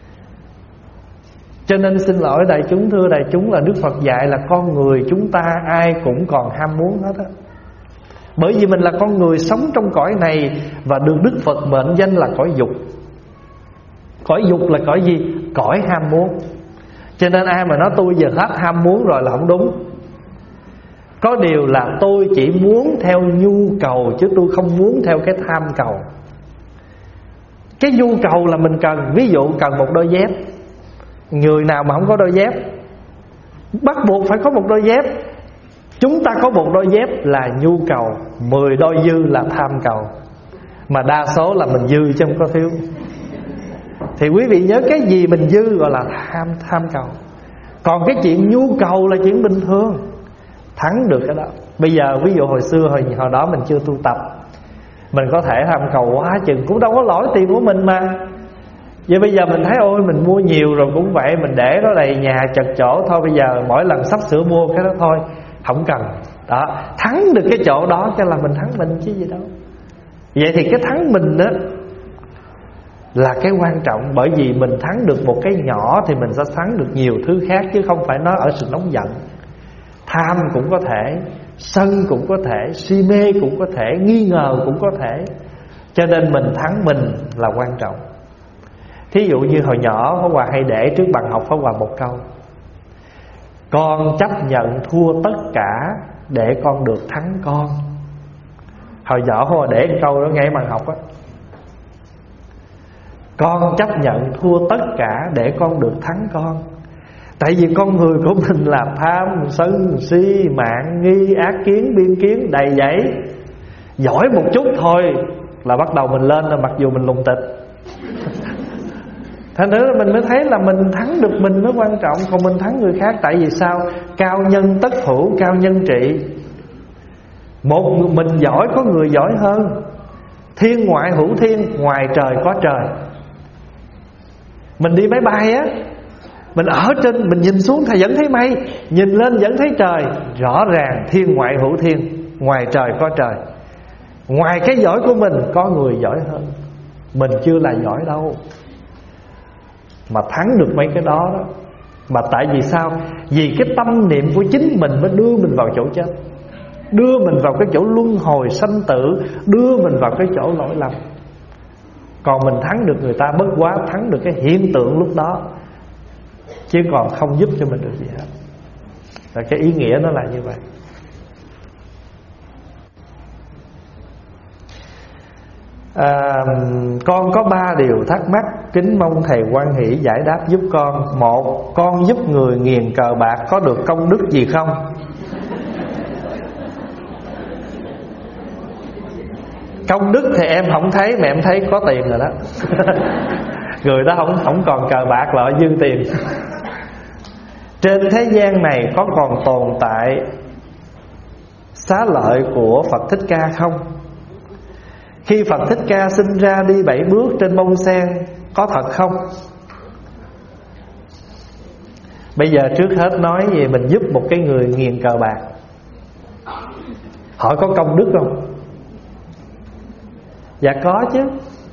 Cho nên xin lỗi đại chúng, thưa đại chúng, là Đức Phật dạy là con người chúng ta ai cũng còn ham muốn hết á. Bởi vì mình là con người sống trong cõi này và được Đức Phật mệnh danh là cõi dục. Cõi dục là cõi gì? Cõi ham muốn. Cho nên ai mà nói tôi giờ hết ham muốn rồi là không đúng. Có điều là tôi chỉ muốn theo nhu cầu, chứ tôi không muốn theo cái tham cầu. Cái nhu cầu là mình cần. Ví dụ cần một đôi dép. Người nào mà không có đôi dép, bắt buộc phải có một đôi dép. Chúng ta có một đôi dép là nhu cầu, 10 đôi dư là tham cầu. Mà đa số là mình dư chứ không có thiếu. Thì quý vị nhớ cái gì mình dư gọi là tham cầu. Còn cái chuyện nhu cầu là chuyện bình thường. Thắng được cái đó. Bây giờ ví dụ hồi xưa hồi đó mình chưa tu tập, mình có thể tham cầu quá chừng, cũng đâu có lỗi tiền của mình mà. Vậy bây giờ mình thấy ôi mình mua nhiều rồi cũng vậy, mình để nó đầy nhà chật chỗ, thôi bây giờ mỗi lần sắp sửa mua cái đó thôi, không cần. Đó, thắng được cái chỗ đó cho là mình thắng mình chứ gì đâu. Vậy thì cái thắng mình đó là cái quan trọng. Bởi vì mình thắng được một cái nhỏ thì mình sẽ thắng được nhiều thứ khác, chứ không phải nói ở sự nóng giận. Tham cũng có thể, sân cũng có thể, si mê cũng có thể, nghi ngờ cũng có thể. Cho nên mình thắng mình là quan trọng. Thí dụ như hồi nhỏ Pháp Hòa hay để trước bàn học Pháp Hòa một câu: con chấp nhận thua tất cả để con được thắng con. Hồi nhỏ Pháp Hòa để một câu đó ngay bàn học á: con chấp nhận thua tất cả để con được thắng con. Tại vì con người của mình là tham, sân, si, mạn, nghi, ác kiến, biên kiến đầy dẫy. Giỏi một chút thôi là bắt đầu mình lên, là mặc dù mình lùng tịch. Thành nữa mình mới thấy là mình thắng được mình mới quan trọng, còn mình thắng người khác. Tại vì sao? Cao nhân tất hữu, cao nhân trị. Một mình giỏi có người giỏi hơn. Thiên ngoại hữu thiên, ngoài trời có trời. Mình đi máy bay á, mình ở trên, mình nhìn xuống thì vẫn thấy mây, nhìn lên vẫn thấy trời. Rõ ràng thiên ngoại hữu thiên, ngoài trời có trời. Ngoài cái giỏi của mình có người giỏi hơn. Mình chưa là giỏi đâu mà thắng được mấy cái đó đó. Mà tại vì sao? Vì cái tâm niệm của chính mình mới đưa mình vào chỗ chết, đưa mình vào cái chỗ luân hồi sanh tử, đưa mình vào cái chỗ lỗi lầm. Còn mình thắng được người ta bất quá thắng được cái hiện tượng lúc đó, chứ còn không giúp cho mình được gì hết. Và cái ý nghĩa nó là như vậy. Con có 3 điều thắc mắc, kính mong thầy hoan hỷ giải đáp giúp con. 1. Con giúp người nghiền cờ bạc có được công đức gì không? Công đức thì em không thấy, mà em thấy có tiền rồi đó. Người đó không còn cờ bạc là dư tiền. Trên thế gian này có còn tồn tại xá lợi của Phật Thích Ca không? Khi Phật Thích Ca sinh ra đi 7 bước trên bông sen, có thật không? Bây giờ trước hết nói về mình giúp một cái người nghiền cờ bạc, họ có công đức không? Dạ có chứ.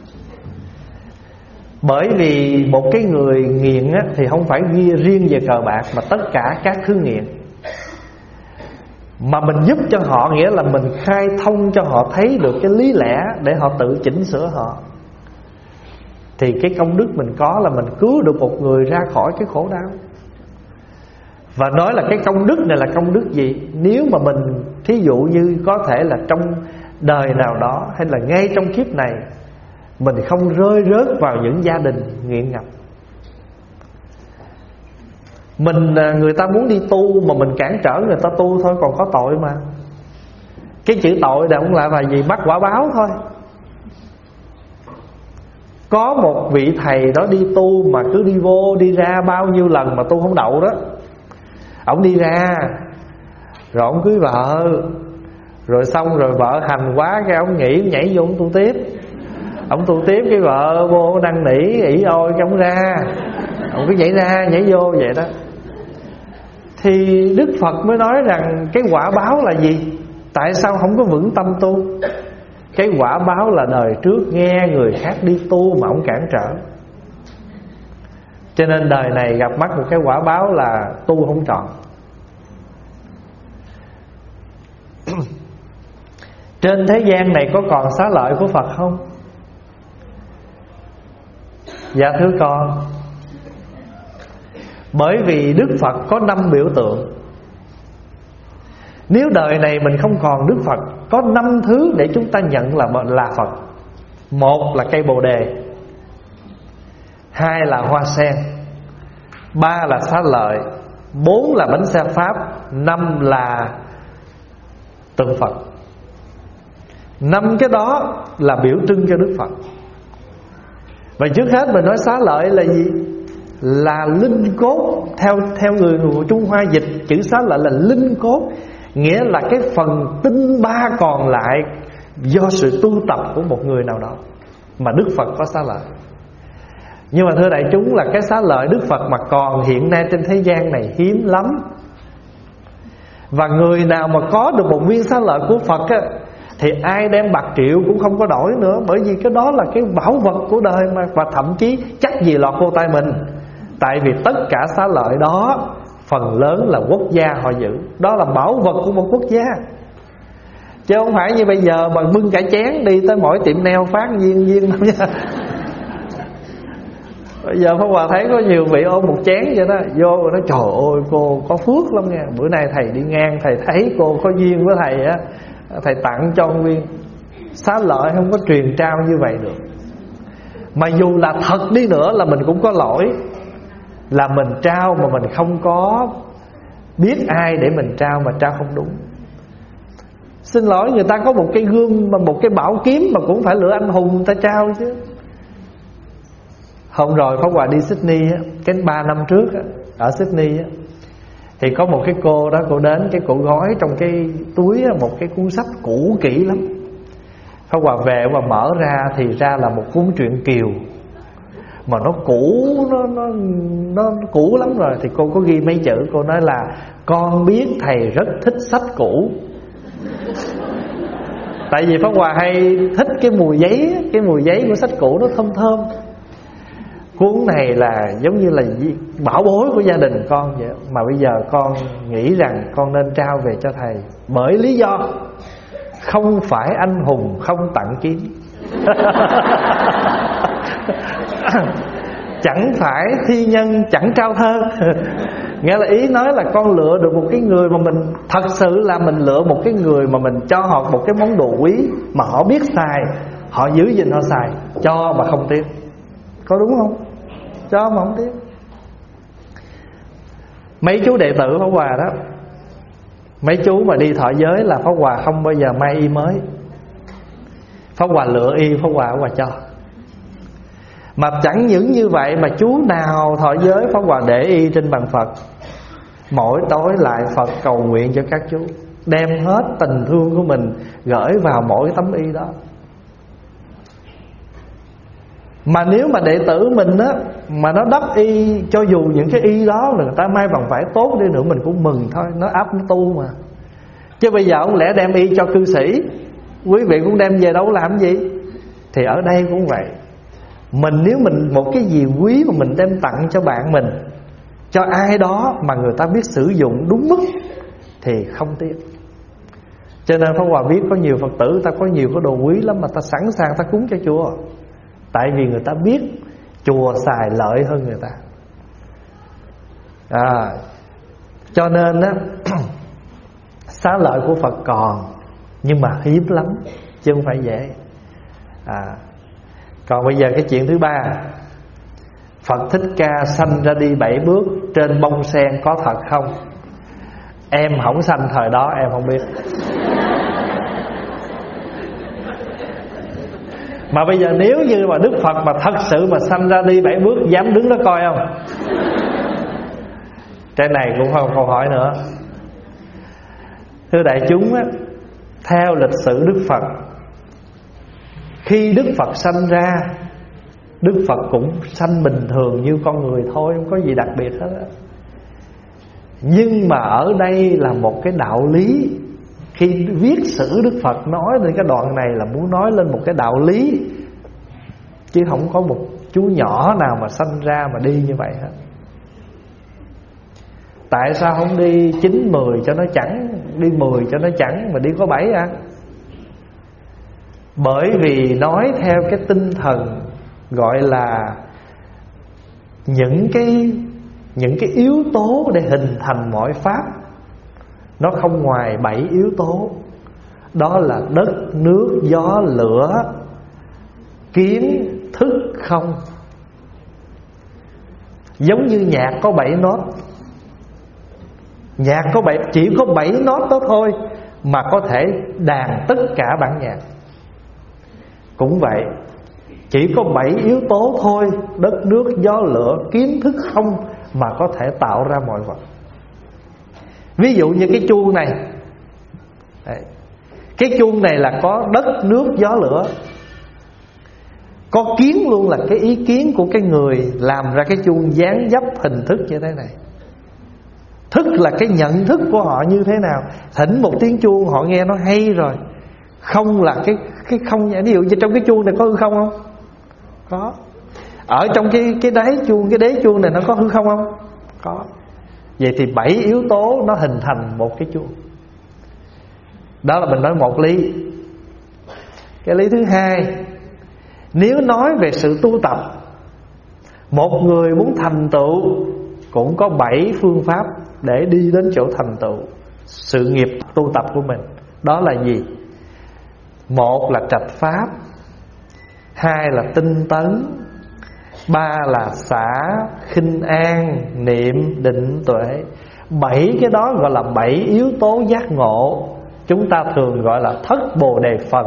Bởi vì một cái người nghiện á, thì không phải ghi riêng về cờ bạc, mà tất cả các thứ nghiện. Mà mình giúp cho họ nghĩa là mình khai thông cho họ thấy được cái lý lẽ để họ tự chỉnh sửa họ. Thì cái công đức mình có là mình cứu được một người ra khỏi cái khổ đau. Và nói là cái công đức này là công đức gì? Nếu mà mình thí dụ như có thể là trong đời nào đó, hay là ngay trong kiếp này, mình không rơi rớt vào những gia đình nghiện ngập. Người ta muốn đi tu mà mình cản trở người ta tu thôi, còn có tội mà. Cái chữ tội này không lại là gì? Bắt quả báo thôi. Có một vị thầy đó đi tu mà cứ đi vô đi ra bao nhiêu lần mà tu không đậu đó. Ổng đi ra rồi ổng cưới vợ, rồi xong rồi vợ hành quá cái ổng nghỉ, nhảy vô ổng tu tiếp. Ổng tu tiếp cái vợ vô năn nỉ ỉ ôi cái ổng ra, ổng cứ nhảy ra nhảy vô vậy đó. Thì Đức Phật mới nói rằng cái quả báo là gì? Tại sao không có vững tâm tu? Cái quả báo là đời trước nghe người khác đi tu mà ổng cản trở, cho nên đời này gặp mắt một cái quả báo là tu không trọn. Trên thế gian này có còn xá lợi của Phật không? Dạ thưa con. Bởi vì Đức Phật có 5 biểu tượng. Nếu đời này mình không còn Đức Phật, có 5 thứ để chúng ta nhận là Phật. 1 là cây bồ đề, 2 là hoa sen, 3 là xá lợi, 4 là bánh xe Pháp, 5 là tượng Phật. 5 cái đó là biểu trưng cho Đức Phật. Và trước hết mình nói xá lợi là gì? Là linh cốt. Theo người của Trung Hoa dịch chữ xá lợi là linh cốt, nghĩa là cái phần tinh ba còn lại do sự tu tập của một người nào đó mà Đức Phật có xá lợi. Nhưng mà thưa đại chúng, là cái xá lợi Đức Phật mà còn hiện nay trên thế gian này hiếm lắm. Và người nào mà có được một viên xá lợi của Phật á, thì ai đem bạc triệu cũng không có đổi nữa. Bởi vì cái đó là cái bảo vật của đời mà. Và thậm chí chắc gì lọt vô tay mình. Tại vì tất cả xá lợi đó phần lớn là quốc gia họ giữ. Đó là bảo vật của một quốc gia. Chứ không phải như bây giờ mà bưng cả chén đi tới mỗi tiệm nail phát viên đâu nha. Bây giờ Pháp Hòa thấy có nhiều vị ôm một chén vậy đó, vô rồi nói trời ơi cô có phước lắm nha. Bữa nay thầy đi ngang thầy thấy cô có duyên với thầy á, thầy tặng cho nguyên. Xá lợi không có truyền trao như vậy được. Mà dù là thật đi nữa là mình cũng có lỗi, là mình trao mà mình không có biết ai để mình trao, mà trao không đúng. Xin lỗi, người ta có một cái gương, một cái bảo kiếm mà cũng phải lựa anh hùng người ta trao chứ. Hôm rồi Pháp Hòa đi Sydney á, cái 3 năm trước á, ở Sydney á, thì có một cái cô đó, cô đến, cái cô gói trong cái túi á, một cái cuốn sách cũ kỹ lắm. Pháp Hòa về và mở ra thì ra là một cuốn truyện Kiều mà nó cũ, nó cũ lắm rồi. Thì cô có ghi mấy chữ, cô nói là con biết thầy rất thích sách cũ. Tại vì Pháp Hòa hay thích cái mùi giấy, cái mùi giấy của sách cũ nó thơm thơm. Cuốn này là giống như là bảo bối của gia đình con vậy. Mà bây giờ con nghĩ rằng con nên trao về cho thầy. Bởi lý do không phải anh hùng không tặng kiếm. Chẳng phải thi nhân chẳng trao thơ. Nghĩa là ý nói là con lựa được một cái người mà mình thật sự là mình lựa một cái người mà mình cho họ một cái món đồ quý mà họ biết xài, họ giữ gìn họ xài, cho mà không tiếc. Có đúng không? Cho mà không tiếc. Mấy chú đệ tử Pháp Hòa đó, mấy chú mà đi thọ giới là Pháp Hòa không bao giờ may y mới. Pháp Hòa lựa y, Pháp Hòa cho. Mà chẳng những như vậy mà chú nào thọ giới Pháp Hòa để y trên bàn Phật. Mỗi tối lại Phật cầu nguyện cho các chú, đem hết tình thương của mình gửi vào mỗi tấm y đó. Mà nếu mà đệ tử mình á, mà nó đắp y, cho dù những cái y đó người ta may bằng vải tốt đi nữa mình cũng mừng thôi. Nó áp nó tu mà. Chứ bây giờ không lẽ đem y cho cư sĩ, quý vị cũng đem về đâu làm gì. Thì ở đây cũng vậy. Mình nếu mình một cái gì quý mà mình đem tặng cho bạn mình, cho ai đó mà người ta biết sử dụng đúng mức thì không tiếc. Cho nên Pháp Hòa biết có nhiều Phật tử ta có nhiều cái đồ quý lắm mà ta sẵn sàng ta cúng cho chùa. Tại vì người ta biết chùa xài lợi hơn người ta. Cho nên á, xá lợi của Phật còn, nhưng mà hiếm lắm, chứ không phải dễ. Còn bây giờ cái chuyện thứ ba, Phật Thích Ca sanh ra đi 7 bước trên bông sen có thật không? Em không sanh thời đó em không biết. Mà bây giờ nếu như mà Đức Phật mà thật sự mà sanh ra đi 7 bước, dám đứng đó coi không? Cái này cũng không câu hỏi nữa. Thưa đại chúng á, theo lịch sử Đức Phật, khi Đức Phật sanh ra, Đức Phật cũng sanh bình thường như con người thôi, không có gì đặc biệt hết á. Nhưng mà ở đây là một cái đạo lý. Khi viết sử Đức Phật nói lên cái đoạn này là muốn nói lên một cái đạo lý, chứ không có một chú nhỏ nào mà sanh ra mà đi như vậy hết. Tại sao không đi 9, 10 cho nó chẳng, đi 10 cho nó chẳng, mà đi có 7 à? Bởi vì nói theo cái tinh thần gọi là những cái yếu tố để hình thành mọi pháp, nó không ngoài 7 yếu tố. Đó là đất, nước, gió, lửa, kiến, thức, không. Giống như nhạc có 7 nốt. Nhạc có 7, chỉ có 7 nốt đó thôi mà có thể đàn tất cả bản nhạc. Cũng vậy, chỉ có 7 yếu tố thôi, đất, nước, gió, lửa, kiến, thức, không, mà có thể tạo ra mọi vật. Ví dụ như cái chuông này. Đấy. Cái chuông này là có đất, nước, gió, lửa. Có kiến luôn, là cái ý kiến của cái người làm ra cái chuông dáng dấp hình thức như thế này. Thức là cái nhận thức của họ như thế nào. Thỉnh một tiếng chuông họ nghe nó hay rồi, Không là cái không. Ví dụ như trong cái chuông này có hư không không? Có. Ở trong cái đáy chuông, cái đế chuông này nó có hư không không? Có. Vậy thì 7 yếu tố nó hình thành một cái chuông. Đó là mình nói một lý. Cái lý thứ hai, nếu nói về sự tu tập, một người muốn thành tựu cũng có 7 phương pháp để đi đến chỗ thành tựu sự nghiệp tu tập của mình. Đó là gì? Một là trạch pháp, hai là tinh tấn, ba là xả, khinh an, niệm, định, tuệ. 7 cái đó gọi là 7 yếu tố giác ngộ. Chúng ta thường gọi là thất bồ đề phần.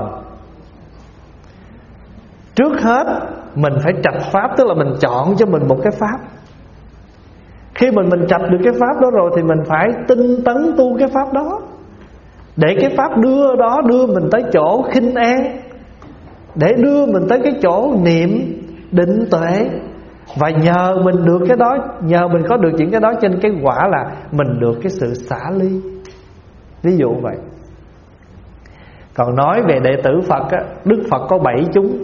Trước hết mình phải trạch pháp, tức là mình chọn cho mình một cái pháp. Khi mình trạch được cái pháp đó rồi thì mình phải tinh tấn tu cái pháp đó, để cái pháp đưa mình tới chỗ khinh an, để đưa mình tới cái chỗ niệm, định, tuệ. Và nhờ mình được cái đó, nhờ mình có được những cái đó, trên cái quả là mình được cái sự xả ly. Ví dụ vậy. Còn nói về đệ tử Phật á, Đức Phật có 7 chúng: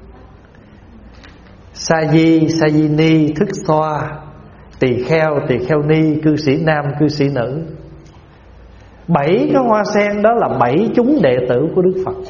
Sa di, sa di ni, thức xoa, tỳ kheo ni, cư sĩ nam, cư sĩ nữ. 7 cái hoa sen đó là 7 chúng đệ tử của Đức Phật.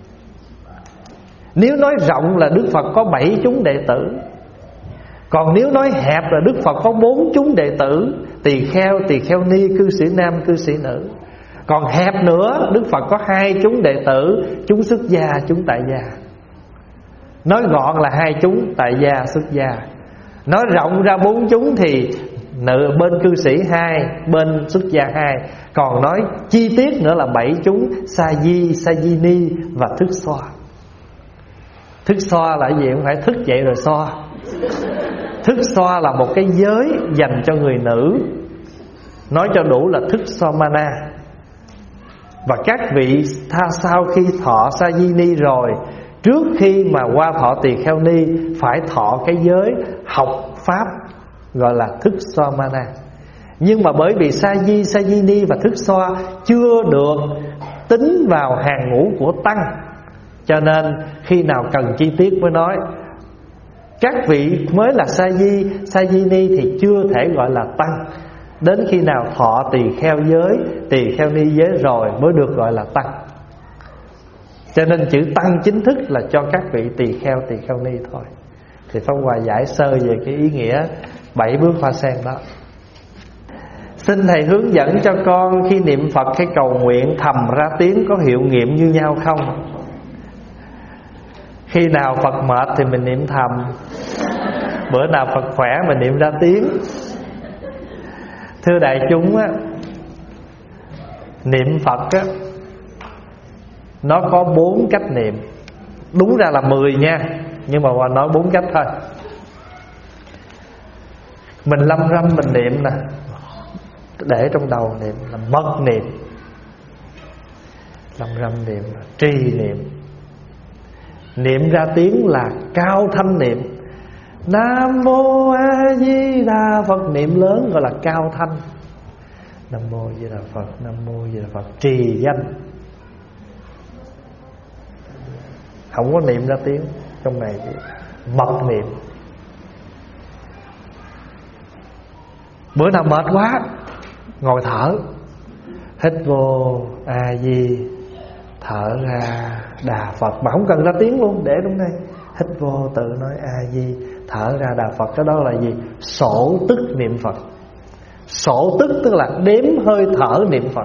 Nếu nói rộng là Đức Phật có 7 chúng đệ tử. Còn nếu nói hẹp là Đức Phật có 4 chúng đệ tử: tỳ kheo ni, cư sĩ nam, cư sĩ nữ. Còn hẹp nữa, Đức Phật có 2 chúng đệ tử: chúng xuất gia, chúng tại gia. Nói gọn là 2 chúng, tại gia, xuất gia. Nói rộng ra 4 chúng thì bên cư sĩ 2, bên xuất gia 2. Còn nói chi tiết nữa là 7 chúng: sa di, sa di ni và thức xoa. Thức xoa là gì? Không phải thức dậy rồi xoa. Thức xoa là một cái giới dành cho người nữ. Nói cho đủ là thức xoa mana. Và các vị sau khi thọ sa di ni rồi, trước khi mà qua thọ tỳ kheo ni, phải thọ cái giới học pháp gọi là thức xoa mana. Nhưng mà bởi vì sa di, sa di ni và thức xoa chưa được tính vào hàng ngũ của tăng, cho nên khi nào cần chi tiết mới nói. Các vị mới là sa di, sa di ni thì chưa thể gọi là tăng. Đến khi nào thọ tỳ kheo giới, tỳ kheo ni giới rồi mới được gọi là tăng. Cho nên chữ tăng chính thức là cho các vị tỳ kheo ni thôi. Thì Pháp Hòa giải sơ về cái ý nghĩa 7 bước hoa sen đó. Xin Thầy hướng dẫn cho con khi niệm Phật hay cầu nguyện thầm ra tiếng có hiệu nghiệm như nhau không? Khi nào Phật mệt thì mình niệm thầm, bữa nào Phật khỏe mình niệm ra tiếng. Thưa đại chúng á, niệm Phật á, nó có 4 cách niệm. Đúng ra là 10 nha, nhưng mà Hòa nói 4 cách thôi. Mình lâm râm mình niệm nè, để trong đầu niệm là mật niệm, lâm râm niệm là trì niệm. Niệm ra tiếng là cao thanh niệm. Nam mô A Di Đà Phật, niệm lớn gọi là cao thanh. Nam mô A Di Đà Phật, Nam mô A Di Đà Phật, trì danh. Không có niệm ra tiếng, trong này chỉ mật niệm. Bữa nào mệt quá ngồi thở, hít vô A Di, thở ra Đà Phật, mà không cần ra tiếng luôn, để trong đây. Hít vô tự nói A Di, thở ra Đà Phật. Cái đó là gì? Sổ tức niệm Phật. Sổ tức tức là đếm hơi thở niệm Phật.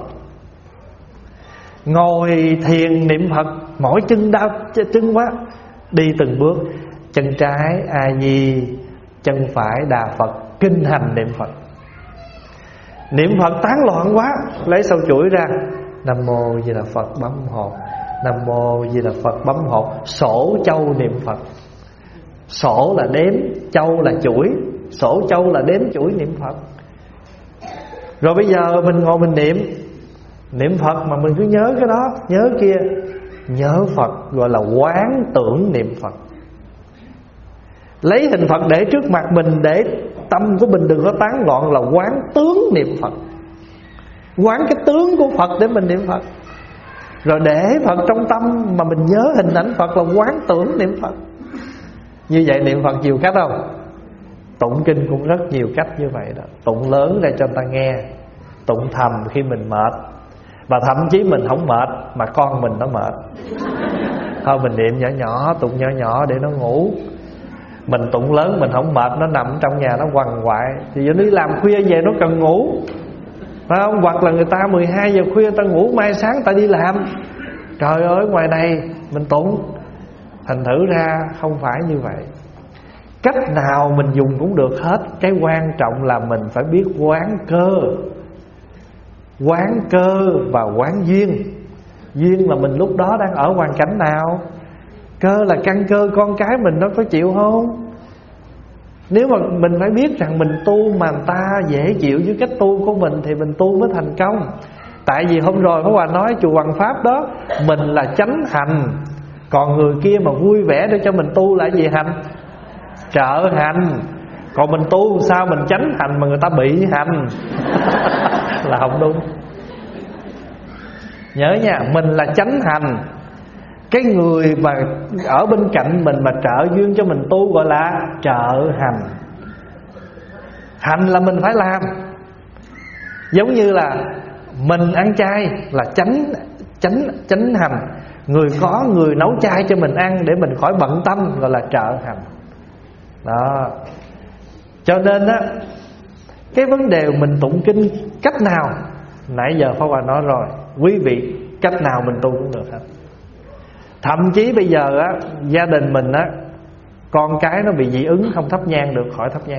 Ngồi thiền niệm Phật, mỏi chân đau chân quá, đi từng bước. Chân trái A Di, chân phải Đà Phật, kinh hành niệm Phật. Niệm Phật tán loạn quá, lấy sâu chuỗi ra, Nam mô Di Đà Phật bấm hồn, Nam mô Di Đà Phật bấm hồn. Sổ châu niệm Phật. Sổ là đếm, châu là chuỗi. Sổ châu là đếm chuỗi niệm Phật. Rồi bây giờ mình ngồi mình niệm Phật mà mình cứ nhớ cái đó, nhớ kia. Nhớ Phật gọi là quán tưởng niệm Phật. Lấy hình Phật để trước mặt mình, để tâm của mình đừng có tán loạn, là quán tướng niệm Phật. Quán cái tướng của Phật để mình niệm Phật. Rồi để Phật trong tâm, mà mình nhớ hình ảnh Phật là quán tưởng niệm Phật. Như vậy niệm Phật nhiều cách không? Tụng kinh cũng rất nhiều cách như vậy đó. Tụng lớn ra cho người ta nghe, tụng thầm khi mình mệt. Và thậm chí mình không mệt mà con mình nó mệt, thôi mình niệm nhỏ nhỏ, tụng nhỏ nhỏ để nó ngủ. Mình tụng lớn mình không mệt, nó nằm trong nhà nó quằn quại, thì giờ đi làm khuya về nó cần ngủ, phải không? Hoặc là người ta 12 giờ khuya ta ngủ, mai sáng ta đi làm. Trời ơi, ngoài này mình tụng. Thành thử ra không phải như vậy. Cách nào mình dùng cũng được hết. Cái quan trọng là mình phải biết quán cơ. Quán cơ và quán duyên. Duyên là mình lúc đó đang ở hoàn cảnh nào. Cơ là căn cơ con cái mình nó có chịu không? Nếu mà mình phải biết rằng mình tu mà người ta dễ chịu với cách tu của mình thì mình tu mới thành công. Tại vì hôm rồi Pháp Hòa nói chùa Hoàng Pháp đó, mình là chánh hành, còn người kia mà vui vẻ để cho mình tu là gì hành? Trợ hành. Còn mình tu sao mình chánh hành mà người ta bị hành là không đúng. Nhớ nha, mình là chánh hành. Cái người mà ở bên cạnh mình mà trợ duyên cho mình tu gọi là trợ hành. Hành là mình phải làm. Giống như là mình ăn chay là chánh hành. Người nấu chay cho mình ăn để mình khỏi bận tâm gọi là trợ hành. Đó. Cho nên á, cái vấn đề mình tụng kinh cách nào, nãy giờ Pháp Hòa nói rồi, quý vị cách nào mình tu cũng được hết. Thậm chí bây giờ á, gia đình mình á, con cái nó bị dị ứng không thắp nhang được, khỏi thắp nhang.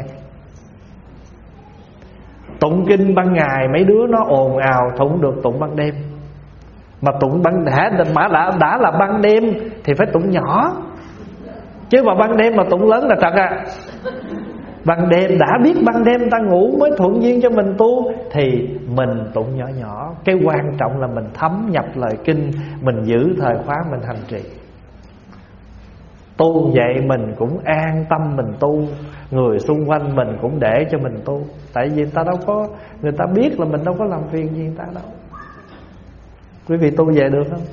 Tụng kinh ban ngày mấy đứa nó ồn ào, không được tụng ban đêm. Mà tụng ban đã là ban đêm thì phải tụng nhỏ, chứ mà ban đêm mà tụng lớn là trật à. Ban đêm đã biết ban đêm ta ngủ mới thuận duyên cho mình tu thì mình tụng nhỏ nhỏ. Cái quan trọng là mình thấm nhập lời kinh, mình giữ thời khóa, mình hành trì. Tu vậy mình cũng an tâm mình tu, người xung quanh mình cũng để cho mình tu. Tại vì người ta biết là mình đâu có làm phiền gì người ta đâu. Quý vị tu về được không?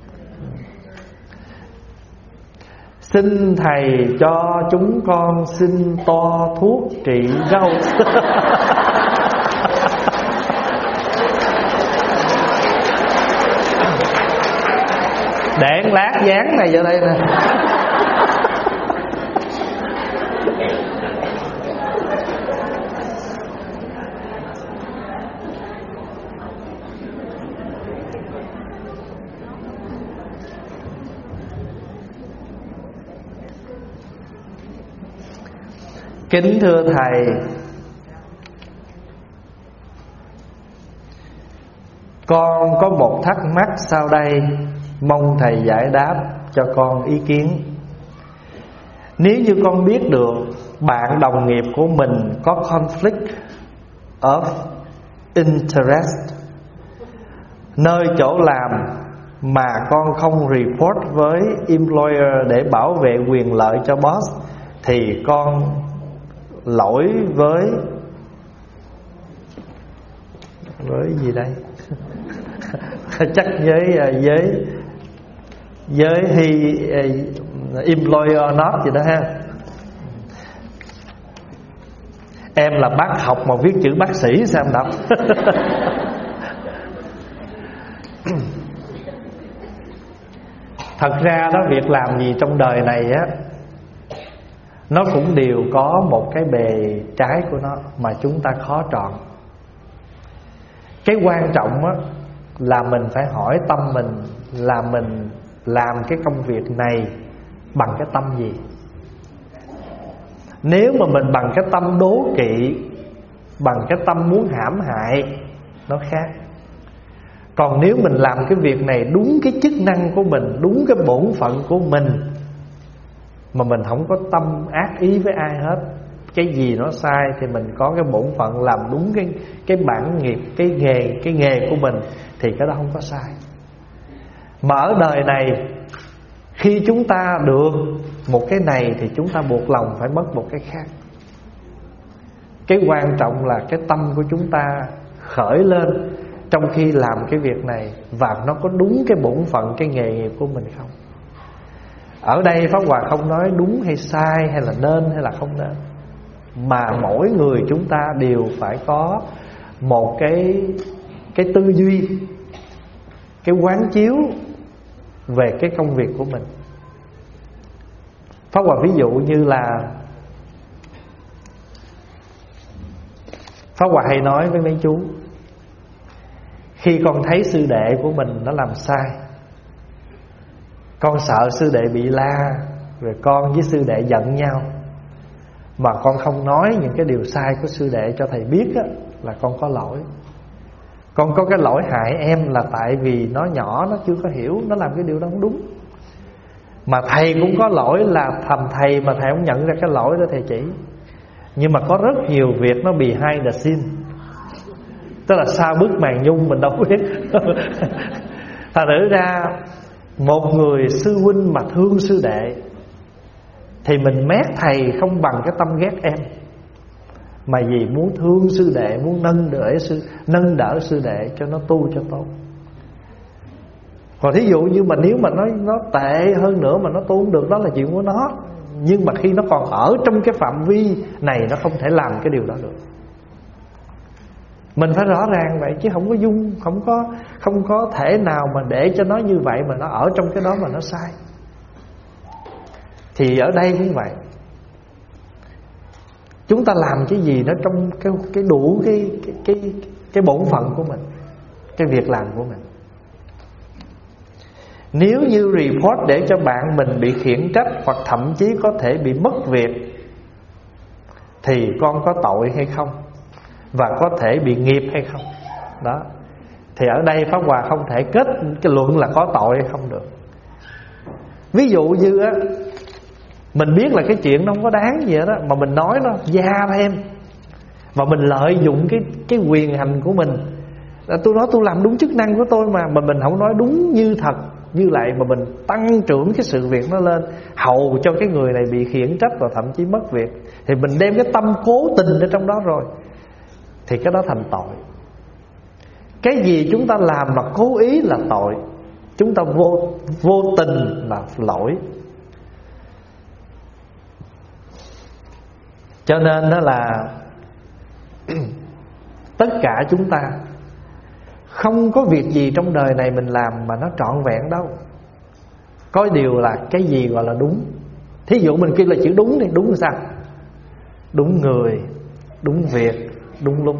Xin thầy cho chúng con xin to thuốc trị rau. Để lát dán này vô đây nè. Kính thưa thầy, con có một thắc mắc sau đây, mong thầy giải đáp cho con ý kiến. Nếu như con biết được bạn đồng nghiệp của mình có conflict of interest nơi chỗ làm mà con không report với employer để bảo vệ quyền lợi cho boss, thì con lỗi với gì đây? Chắc với employer not gì đó ha. Em là bác học mà viết chữ bác sĩ sao em đọc? Thật ra đó, việc làm gì trong đời này á, nó cũng đều có một cái bề trái của nó mà chúng ta khó trọn. Cái quan trọng á là mình phải hỏi tâm mình là mình làm cái công việc này bằng cái tâm gì. Nếu mà mình bằng cái tâm đố kỵ, bằng cái tâm muốn hãm hại, nó khác. Còn nếu mình làm cái việc này đúng cái chức năng của mình, đúng cái bổn phận của mình, mà mình không có tâm ác ý với ai hết, cái gì nó sai thì mình có cái bổn phận làm đúng cái bản nghiệp, cái nghề của mình, thì cái đó không có sai. Mà ở đời này, khi chúng ta được một cái này thì chúng ta buộc lòng phải mất một cái khác. Cái quan trọng là cái tâm của chúng ta khởi lên trong khi làm cái việc này, và nó có đúng cái bổn phận, cái nghề nghiệp của mình không. Ở đây Pháp Hòa không nói đúng hay sai, hay là nên hay là không nên, mà mỗi người chúng ta đều phải có một cái tư duy, cái quán chiếu về cái công việc của mình. Pháp Hòa ví dụ như là Pháp Hòa hay nói với mấy chú, khi con thấy sư đệ của mình nó làm sai, con sợ sư đệ bị la, rồi con với sư đệ giận nhau, mà con không nói những cái điều sai của sư đệ cho thầy biết á, là con có lỗi. Con có cái lỗi hại em là tại vì nó nhỏ, nó chưa có hiểu, nó làm cái điều đó không đúng. Mà thầy cũng có lỗi là thầm thầy mà thầy không nhận ra cái lỗi đó thầy chỉ. Nhưng mà có rất nhiều việc nó behind the scene, tức là sau bức màn nhung mình đâu biết. Thành thử ra một người sư huynh mà thương sư đệ thì mình mét thầy không bằng cái tâm ghét em, mà vì muốn thương sư đệ, muốn nâng đỡ sư đệ cho nó tu cho tốt. Còn thí dụ như mà nếu mà nó tệ hơn nữa mà nó tu không được, đó là chuyện của nó. Nhưng mà khi nó còn ở trong cái phạm vi này, nó không thể làm cái điều đó được. Mình phải rõ ràng vậy, chứ không có thể nào mà để cho nó như vậy mà nó ở trong cái đó mà nó sai. Thì ở đây cũng vậy, chúng ta làm cái gì nó trong cái đủ cái bổn phận của mình, cái việc làm của mình. Nếu như report để cho bạn mình bị khiển trách, hoặc thậm chí có thể bị mất việc, thì con có tội hay không, và có thể bị nghiệp hay không. Đó. Thì ở đây Pháp Hòa không thể kết cái luận là có tội hay không được. Ví dụ như á, mình biết là cái chuyện nó không có đáng gì đó, mà mình nói nó gia thêm, và mình lợi dụng cái quyền hành của mình. Tôi nói tôi làm đúng chức năng của tôi mà mình không nói đúng như thật như lại, mà mình tăng trưởng cái sự việc nó lên, hầu cho cái người này bị khiển trách và thậm chí mất việc, thì mình đem cái tâm cố tình ở trong đó rồi, thì cái đó thành tội. Cái gì chúng ta làm mà cố ý là tội, chúng ta vô tình là lỗi. Cho nên đó là tất cả chúng ta không có việc gì trong đời này mình làm mà nó trọn vẹn đâu. Có điều là cái gì gọi là đúng. Thí dụ mình kêu là chữ đúng thì đúng là sao? Đúng người, đúng việc, đúng lúc.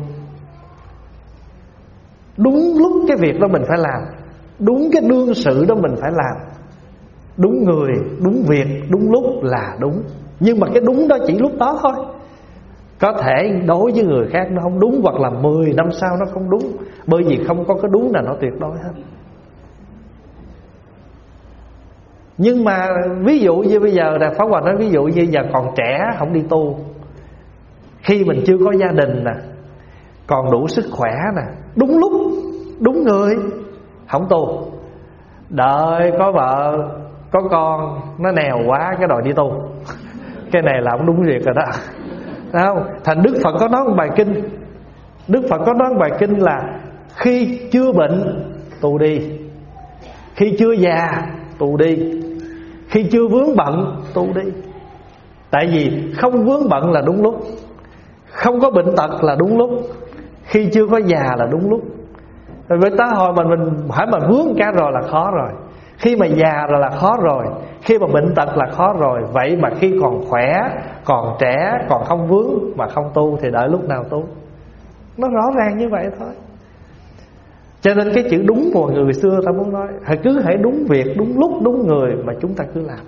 Đúng lúc cái việc đó mình phải làm, đúng cái đương sự đó mình phải làm. Đúng người, đúng việc, đúng lúc là đúng. Nhưng mà cái đúng đó chỉ lúc đó thôi. Có thể đối với người khác nó không đúng, hoặc là 10 năm sau nó không đúng, bởi vì không có cái đúng nào nó tuyệt đối hết. Nhưng mà ví dụ như bây giờ Pháp Hòa nói, ví dụ như giờ còn trẻ không đi tu, khi mình chưa có gia đình nè, còn đủ sức khỏe nè, đúng lúc, đúng người, không tu. Đợi có vợ, có con, nó nèo quá cái đòi đi tu. Cái này là không đúng việc rồi đó. Thấy không? Thành Đức Phật có nói một bài kinh. Đức Phật có nói một bài kinh là khi chưa bệnh tu đi, khi chưa già tu đi, khi chưa vướng bận tu đi. Tại vì không vướng bận là đúng lúc, không có bệnh tật là đúng lúc, khi chưa có già là đúng lúc. Với tới hồi mình hỏi mà vướng cả rồi là khó rồi, khi mà già rồi là khó rồi, khi mà bệnh tật là khó rồi. Vậy mà khi còn khỏe, còn trẻ, còn không vướng mà không tu thì đợi lúc nào tu? Nó rõ ràng như vậy thôi. Cho nên cái chữ đúng của người xưa ta muốn nói, hãy đúng việc, đúng lúc, đúng người mà chúng ta cứ làm.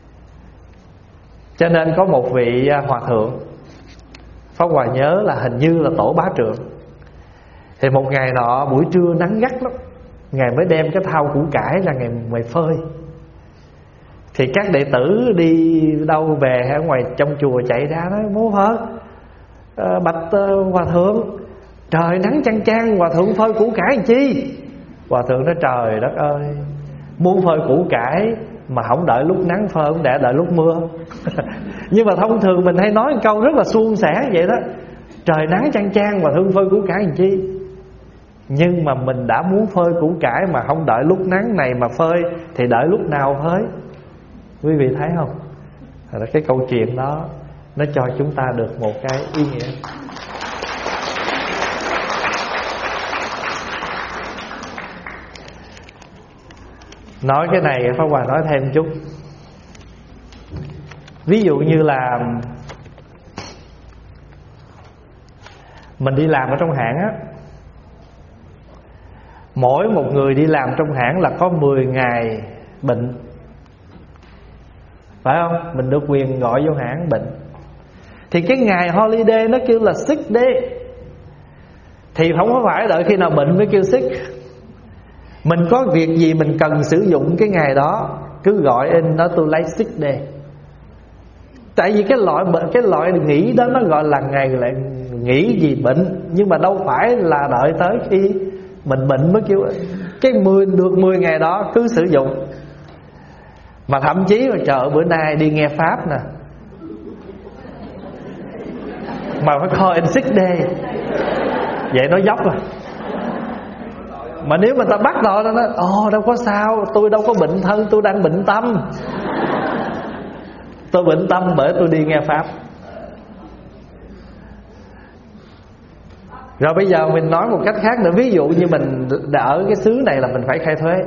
Cho nên có một vị hòa thượng, Pháp Hòa nhớ là hình như là Tổ Bá Trượng. Thì một ngày nọ buổi trưa nắng gắt lắm, Ngài mới đem cái thau củ cải ra Ngài phơi. Thì các đệ tử đi đâu về ở ngoài trong chùa chạy ra nói: Mô Phật, bạch hòa thượng, trời nắng chang chang, hòa thượng phơi củ cải làm chi? Hòa thượng nói: trời đất ơi, muốn phơi củ cải mà không đợi lúc nắng phơi, không để đợi lúc mưa. Nhưng mà thông thường mình hay nói một câu rất là suôn sẻ vậy đó: trời nắng chang chang, hòa thượng phơi củ cải làm chi? Nhưng mà mình đã muốn phơi củ cải mà không đợi lúc nắng này mà phơi thì đợi lúc nào phơi? Quý vị thấy không? Cái câu chuyện đó nó cho chúng ta được một cái ý nghĩa. Nói cái này Pháp Hòa nói thêm chút. Ví dụ như là mình đi làm ở trong hãng á, mỗi một người đi làm trong hãng là có 10 ngày bệnh, phải không? Mình được quyền gọi vô hãng bệnh. Thì cái ngày holiday nó kêu là sick day, thì không có phải đợi khi nào bệnh mới kêu sick. Mình có việc gì mình cần sử dụng cái ngày đó, cứ gọi in đó tôi lấy sick day. Tại vì cái loại nghỉ đó nó gọi là ngày lại nghỉ vì bệnh, nhưng mà đâu phải là đợi tới khi mình bệnh mới kêu. Cái được 10 ngày đó cứ sử dụng. Mà thậm chí là trời, bữa nay đi nghe Pháp nè, mà phải call in sick day, vậy nó dốc rồi. Mà nếu mà ta bắt nó nói đâu có sao, tôi đâu có bệnh thân, tôi đang bệnh tâm. Tôi bệnh tâm bởi tôi đi nghe Pháp. Rồi bây giờ mình nói một cách khác nữa. Ví dụ như mình ở cái xứ này là mình phải khai thuế.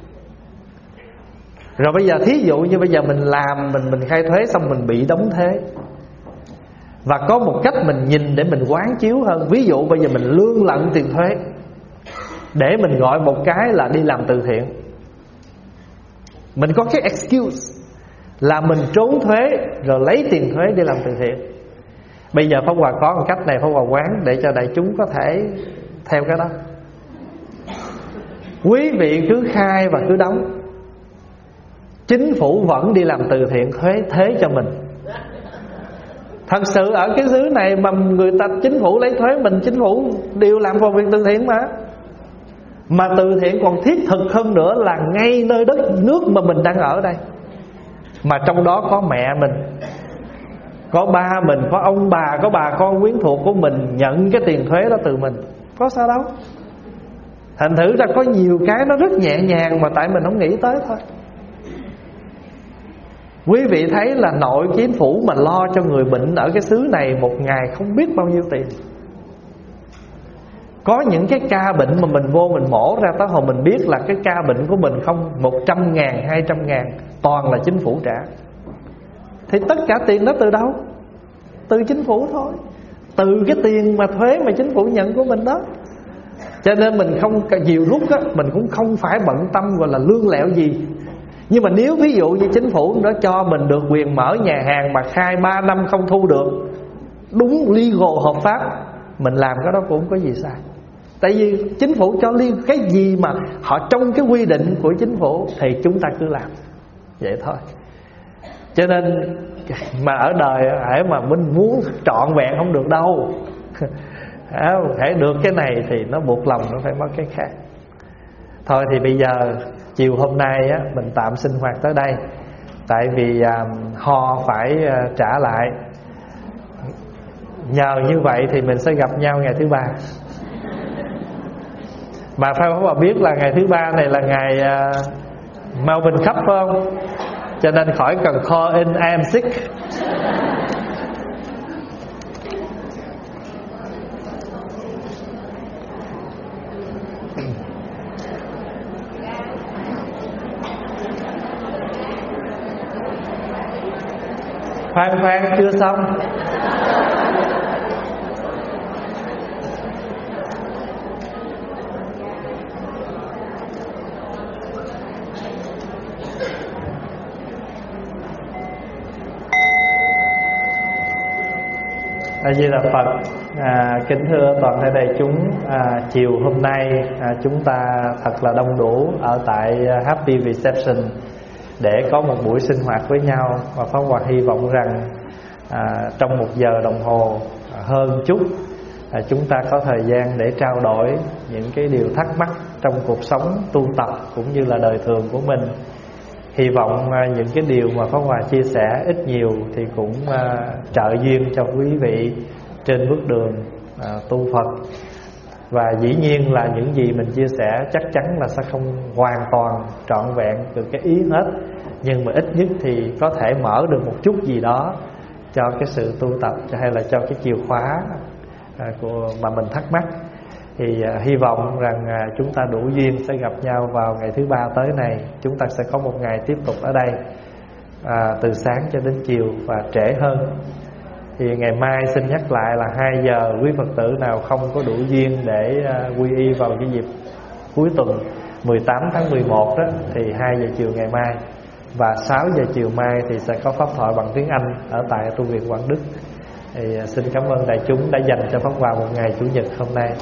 Rồi bây giờ thí dụ như bây giờ mình làm, mình khai thuế xong mình bị đóng thuế. Và có một cách mình nhìn để mình quán chiếu hơn. Ví dụ bây giờ mình lương lận tiền thuế, để mình gọi một cái là đi làm từ thiện. Mình có cái excuse là mình trốn thuế rồi lấy tiền thuế để làm từ thiện. Bây giờ Pháp Hòa có một cách này Pháp Hòa quán để cho đại chúng có thể theo cái đó. Quý vị cứ khai và cứ đóng, chính phủ vẫn đi làm từ thiện thuế thế cho mình. Thật sự ở cái xứ này mà người ta chính phủ lấy thuế mình, chính phủ đều làm vào việc từ thiện mà. Mà từ thiện còn thiết thực hơn nữa là ngay nơi đất nước mà mình đang ở đây, mà trong đó có mẹ mình, có ba mình, có ông bà, có bà con quyến thuộc của mình nhận cái tiền thuế đó từ mình. Có sao đâu. Thành thử ra có nhiều cái nó rất nhẹ nhàng mà tại mình không nghĩ tới thôi. Quý vị thấy là nội chính phủ mà lo cho người bệnh ở cái xứ này một ngày không biết bao nhiêu tiền. Có những cái ca bệnh mà mình vô mình mổ ra tới hồi mình biết là cái ca bệnh của mình không 100.000, 200.000, toàn là chính phủ trả. Thì tất cả tiền đó từ đâu? Từ chính phủ thôi. Từ cái tiền mà thuế mà chính phủ nhận của mình đó. Cho nên mình không, nhiều lúc á, mình cũng không phải bận tâm gọi là lương lẹo gì. Nhưng mà nếu ví dụ như chính phủ nó cho mình được quyền mở nhà hàng mà khai 3 năm không thu được, đúng legal hợp pháp, mình làm cái đó cũng không có gì sai. Tại vì chính phủ cho liên cái gì mà họ trong cái quy định của chính phủ thì chúng ta cứ làm vậy thôi. Cho nên mà ở đời hãy mà mình muốn trọn vẹn không được đâu. Hãy được cái này thì nó buộc lòng nó phải mất cái khác. Thôi thì bây giờ chiều hôm nay á, mình tạm sinh hoạt tới đây. Tại vì ho phải trả lại. Nhờ như vậy thì mình sẽ gặp nhau ngày thứ 3. Mà phải không biết là ngày thứ 3 này là ngày Melbourne Cup phải không? Cho nên khỏi cần call in I am sick. Khoan chưa xong. A Di Đà Phật. Kính thưa toàn thể đại chúng, chiều hôm nay chúng ta thật là đông đủ ở tại Happy Reception để có một buổi sinh hoạt với nhau. Và Pháp Hòa hy vọng rằng trong 1 giờ đồng hồ hơn chút, chúng ta có thời gian để trao đổi những cái điều thắc mắc trong cuộc sống tu tập cũng như là đời thường của mình. Hy vọng những cái điều mà Pháp Hòa chia sẻ ít nhiều thì cũng trợ duyên cho quý vị trên bước đường tu Phật. Và dĩ nhiên là những gì mình chia sẻ chắc chắn là sẽ không hoàn toàn trọn vẹn được cái ý hết, nhưng mà ít nhất thì có thể mở được một chút gì đó cho cái sự tu tập, hay là cho cái chìa khóa mà mình thắc mắc. Thì hy vọng rằng chúng ta đủ duyên sẽ gặp nhau vào ngày thứ ba tới này. Chúng ta sẽ có một ngày tiếp tục ở đây từ sáng cho đến chiều và trễ hơn. Thì ngày mai xin nhắc lại là 2 giờ, quý Phật tử nào không có đủ duyên để quy y vào cái dịp cuối tuần 18 tháng 11 đó, thì 2 giờ chiều ngày mai. Và 6 giờ chiều mai thì sẽ có pháp thoại bằng tiếng Anh ở tại tu viện Quảng Đức. Thì xin cảm ơn đại chúng đã dành cho pháp hòa một ngày Chủ nhật hôm nay.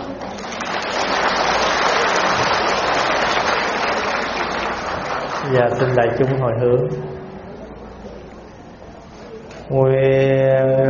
Giờ xin đại chúng hồi hướng. Nguyện